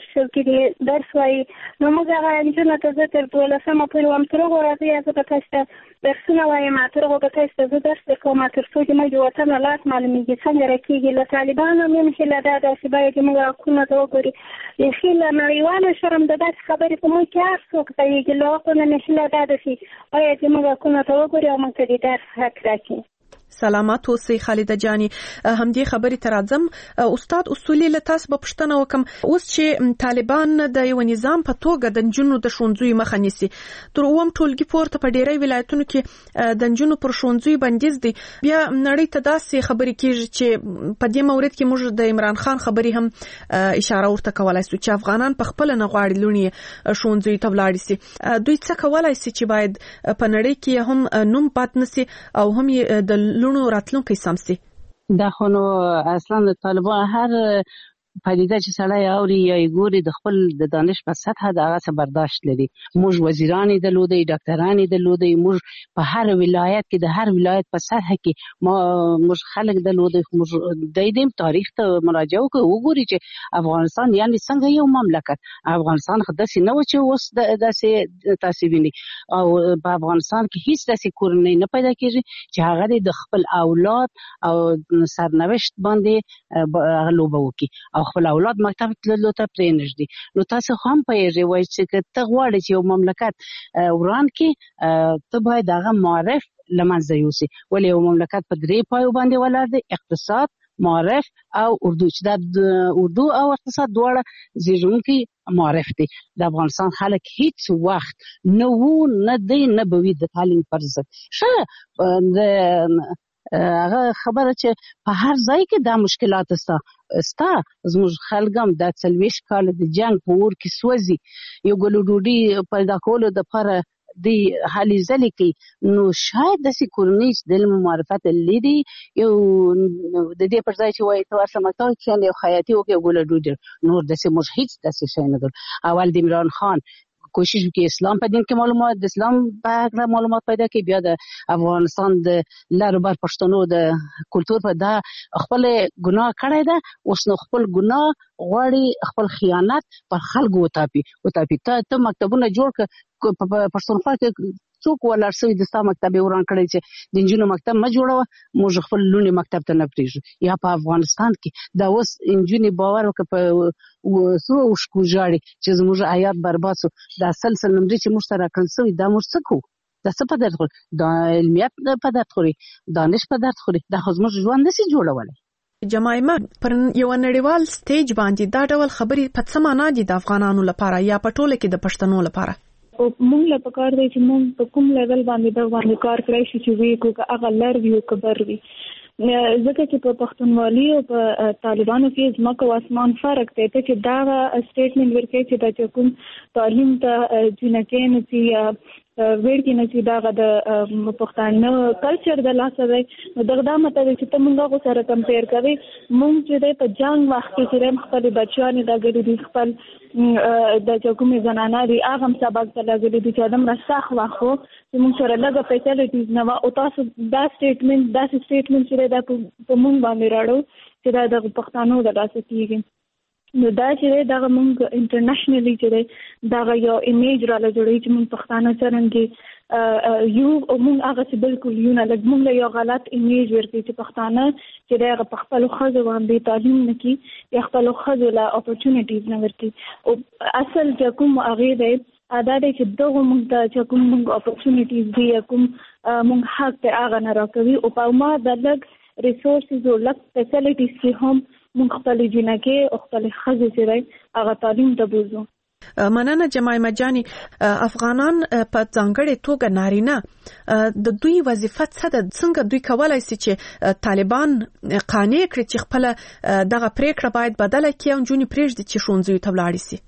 Speaker 15: کې درس وایي نو موږ هغه نجونو ته زه تر دولسمه پورې وایم تر هغو راځئ زه به تاسو ته درسونه وایم تر هغو به تاسو ته زه درس درکوم تر څو چې موږ د وطن حالات معلومېږي څنګه راکېږي له طالبانو هم یم هیله دا ده چې باید موږ حقونه ته وګوري بیخي له نړیواله شرم د داسې خبرې په موږ کې هر څوک پوهېږي له هغو نه مې هیله دا ده چې باید موږ حقونه ته وګوري او موږ ته د درس حق راکړي.
Speaker 6: سلامات اوسئ خالده جاني. همدې خبرې ته راځم. استاد اصولي له تاسو به پوښتنه وکم، اوس چې طالبان د یو نظام په توګه د نجونو د ښوونځیو مخه نیسي، تر اووم ټولګي پورته په ډېری ولایتونو کې د نجونو پر ښوونځیو بندیز دی، بیا نړۍ ته داسې خبرې کېږي چې په دې مورد کې موږ د عمران خان خبرې هم اشاره ورته کولای شو چې افغانان په خپل نه غواړي لونی ښوونځیو ته ولاړ شي. دوی څه کولای شي چې باید په نړۍ کې هم نوم پات نشي او هم د لونو راتلونکي سمسي؟
Speaker 10: دا خو نو اصلا د طالبان هر پدیده چې سړی اوري یا یې ګوري د خپل د دانش په سطحه د هغه څه برداشت لري. موږ وزیران یې درلودی، ډاکټران یې درلودی، موږ په هر ولایت کې د هر ولایت په سطحه کې ما موږ خلک درلودی. موږ د دې تاریخ ته مراجعه وکړو وګوري چې افغانستان یعنی څنګه یو مملکت. افغانستان خو داسې نه و چې اوس داسې تاسې ویني، او په افغانستان کې هیڅ داسې کورنۍ نه پیدا کېږي چې هغه د خپل اولاد او سرنوشت باندې لوبه وکړي او خپل اولاد مکتب تللو ته پرې نږدي. نو تاسو هم پوهیږئ وایي چې ته غواړې چې یو مملکت وران کې ته باید هغه معرف له منځه یوسي. ولې یو مملکت په درې پایو باندې ولاړ دی، اقتصاد، معرف او اردو، چې دا اردو او اقتصاد دواړه زیږونکي معرف دي. د افغانستان خلک هیڅ وخت نه وو نه دی نه به وي د تعلیم پر ضد. ښه د هغه خبره چې په هر ځای کې دا مشکلات ستا ستا زموږ خلک هم دا څلوېښت کاله د جنګ په اور کې سوځي، یو ګلو ډوډۍ پیدا کولو دپاره د هلې ځلې کوي. نو شاید داسې کورنۍ چې د علم و معرفت لري یو د دې پر ځای چې وایي ته ورشه مکتب کښېنه یو خیاطي وکړي یو ګله ډوډۍ، نور داسې موږ هېڅ داسې شی نه درلود. اول د عمران خان کوشش وکړي اسلام په دین کې معلومات د اسلام په هکله معلومات پیدا کړي، بیا د افغانستان د لر بر پښتنو د کلتور په دا خپل ګناه کړی ده، اوس نو خپل ګناه غواړي خپل خیانت پر خلکو وتاپي وتاپي ته ته مکتبونه جوړ کړه په پښتونخوا کې څوک ولاړ شوي د ستا مکتب یې وران کړی چې د نجونو مکتب مه جوړوه، موږ خپل لوڼې مکتب ته نه پرېږدو. یا په افغانستان کې دا اوس نجونې باور وکړه په څو اوښکو ژاړي چې زموږ حیات برباد شو. دا سل سل نمرې چې موږ ته راکړل شوي دا موږ څه کوو؟ دا څه په درد خوري؟ دا علمیت په درد خوري، دانش په درد خوري. دا خو زموږ ژوند نشي جوړولی.
Speaker 6: جمایمه پر یو نړیوال سټیج باندې دا ډول خبرې په څه معنا دي د افغانانو لپاره یا په ټوله کې د پښتنو لپاره؟
Speaker 4: موږ له پکار دی چې موږ په کوم لیول باندې دا باندې کار کړی شي چې وی کو هغه لر وی او کبر وی، ځکه چې په پښتونولي او په طالبانو کې ځمکه او اسمان فرق دی. ته چې دا سټیټمنټ ورکړي چې دا کوم تعلیم ته جنکې نه چې ویل کې نه چې دا د پښتانه کلچر د لاسه دی، نو دغه دا مطلب چې ته موږ غو سره کمپیر کوي. موږ چې په جنگ وخت کې چې خپل بچیان د ګډ دي خپل د کومې زنانه دي هغه هم سبق ته لګلي دي چې ادم راسخ واخو چې موږ سره لږه فیسیلیټیز نه و او تاسو دا سټیټمنټ دا سټیټمنټ چې دا په موږ باندې راړو چې دا د پښتنو د لاسه کیږي. نو دا چې دا موږ انټرنیشنلی چې دا یو ایمیج را لږړي چې موږ پښتانه څنګه یو او موږ هغه چې بالکل یو نه لږ موږ یو غلط ایمیج ورکړي چې پښتانه چې دا په خپل خزو باندې تعلیم نکي یا خپل خزو لا اپورتونټیز نه ورکړي. او اصل چې کوم هغه دی ادا دی چې دغه موږ ته چې کوم موږ اپورتونټیز دی کوم موږ حق ته هغه نه راکوي او په ما د لږ ریسورسز او لږ فیسیلیټیز کې هم موږ خپل جنکه او خپل خزو چې هغه تعلیم ته بوزو.
Speaker 6: مننه جمایمه جاني. افغانان په ځانګړې توګه نارینه د دوی وظیفه څه ده؟ څنګه دوی کولای شي چې طالبان قانع کړي چې خپل دغه پریکړه باید بدله کړي او جونی پرېږدي چې ښوونځیو ته ولاړ شي؟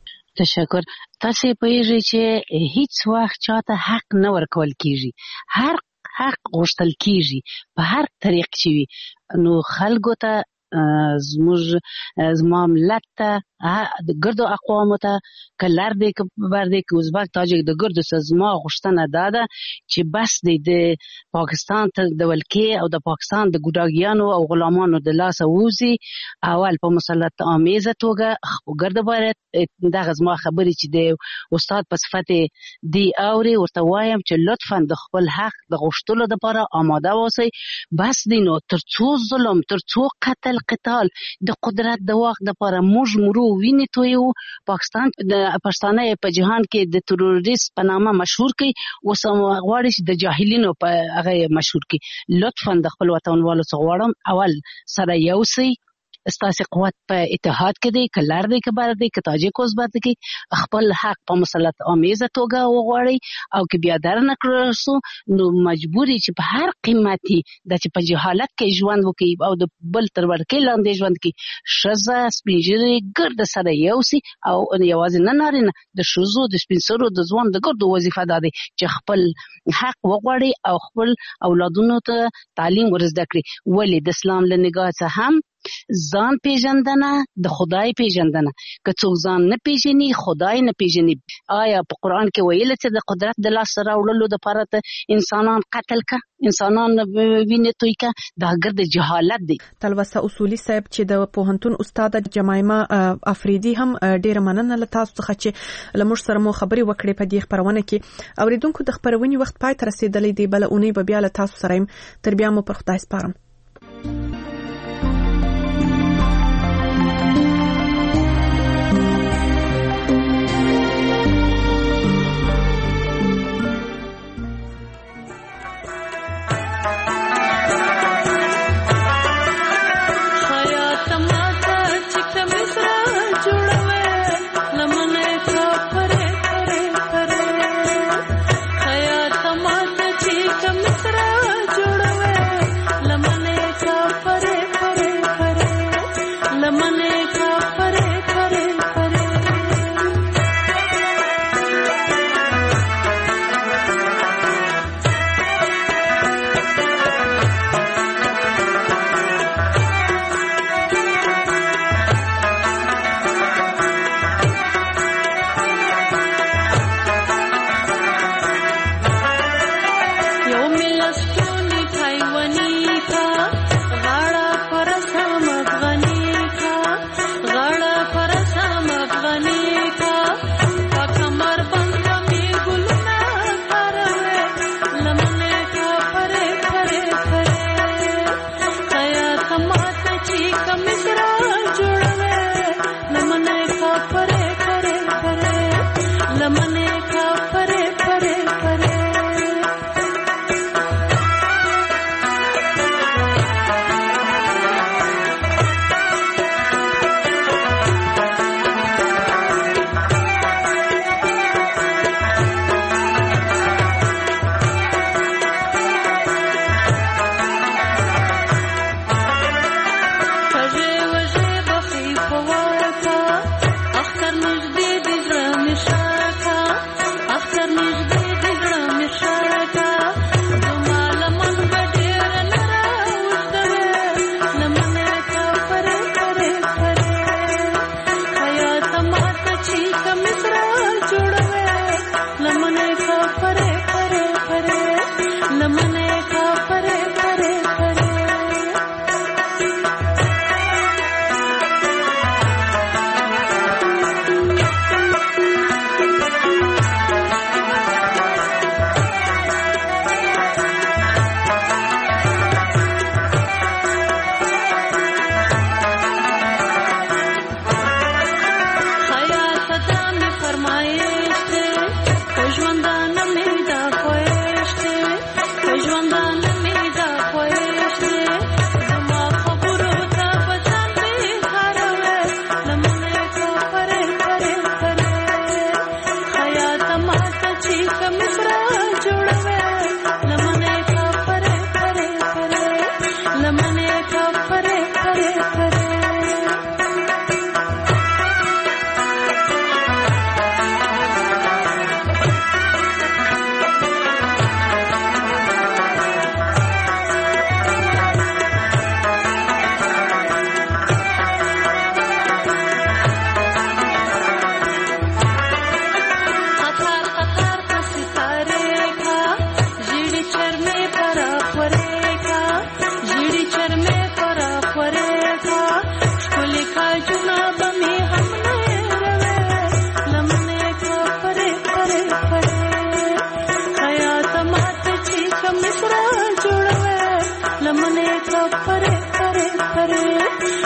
Speaker 10: تشکر. تاسو پوهیږئ چې هیڅ وخت چاته حق نه ورکول کیږي، هر حق غوښتل کیږي په هر طریق چې وي. نو خلکو ته زموږ زما ملت ته د ګردو اقوامو ته که لر دی که بر دی که ازبک تاجک د ګردو څخه زما غوښتنه دا ده چې بس دی د پاکستان ته د ولکې او د پاکستان د ګوډاګیانو او غلامانو د لاسه ووځي. اول په مسلط آمیزه توګه ګرده باید دغه زما خبرې چې د استاد په صفت دی اوري ورته وایم چې لطفا د خپل حق د غوښتلو لپاره آماده اوسئ. بس دی نو تر څو ظلم تر څو قتل قتال د قدرت د واک لپاره موږ مرو وینې تویو. پاکستان د پښتانه په جهان کې د تروریست په نامه مشهور کی اوس غواړي چې د جاهلینو په هغه مشهور کی. لطفا د خپل وطنوالو څخه غواړم اول سره یو سي ستاسو قوت په اتحاد کې دی که لر دی که بر دی که تاجک ازبک دی خپل حق په مسلط آمیزه توګه وغواړي او که بیا در نه کړل سو نو مجبوري چې په هر قیمتي د چې په جهالت کې ژوند وکړي او د بل تر ورکې لاندې ژوند کې ښځه سپین ږیري ګرد سره یو سي او یوازې نه نارینه د ښځو د سپین سرو د ځوان د ګردو وظیفه دا دی چې خپل حق وغواړي او خپل اولادونو ته تعلیم ورزده کړي. ولې د اسلام له نگاه څخه هم ځان پیژندنه د خدای پیژندنه که څوک ځان نه پیژني خدای نه پیژني. آیا په قرآن کې ویل چې د قدرت د لاس راوړلو لپاره ته انسانان قتل کا انسانان وینې توی کا دا ګرد جهالت دی.
Speaker 6: تلوسه اصولي صاحب چې د پوهنتون استاد جمایمه افریدي هم ډیره مننه له تاسو څخه چې لمر سره مو خبري وکړې په دې خبرونه کې. اوریدونکو د خبرونې وخت پای ته رسیدلې دی بل اونۍ به بیا له تاسو سره تر بیا مو پر خدای سپارم.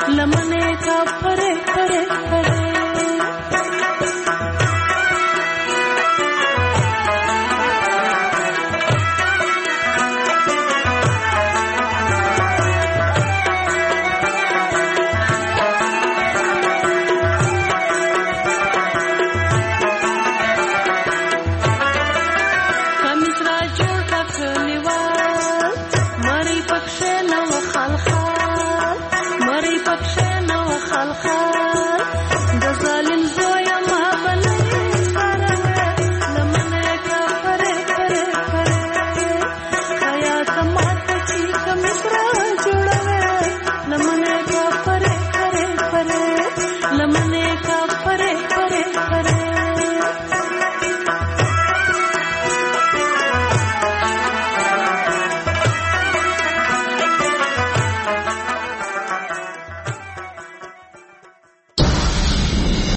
Speaker 5: لمر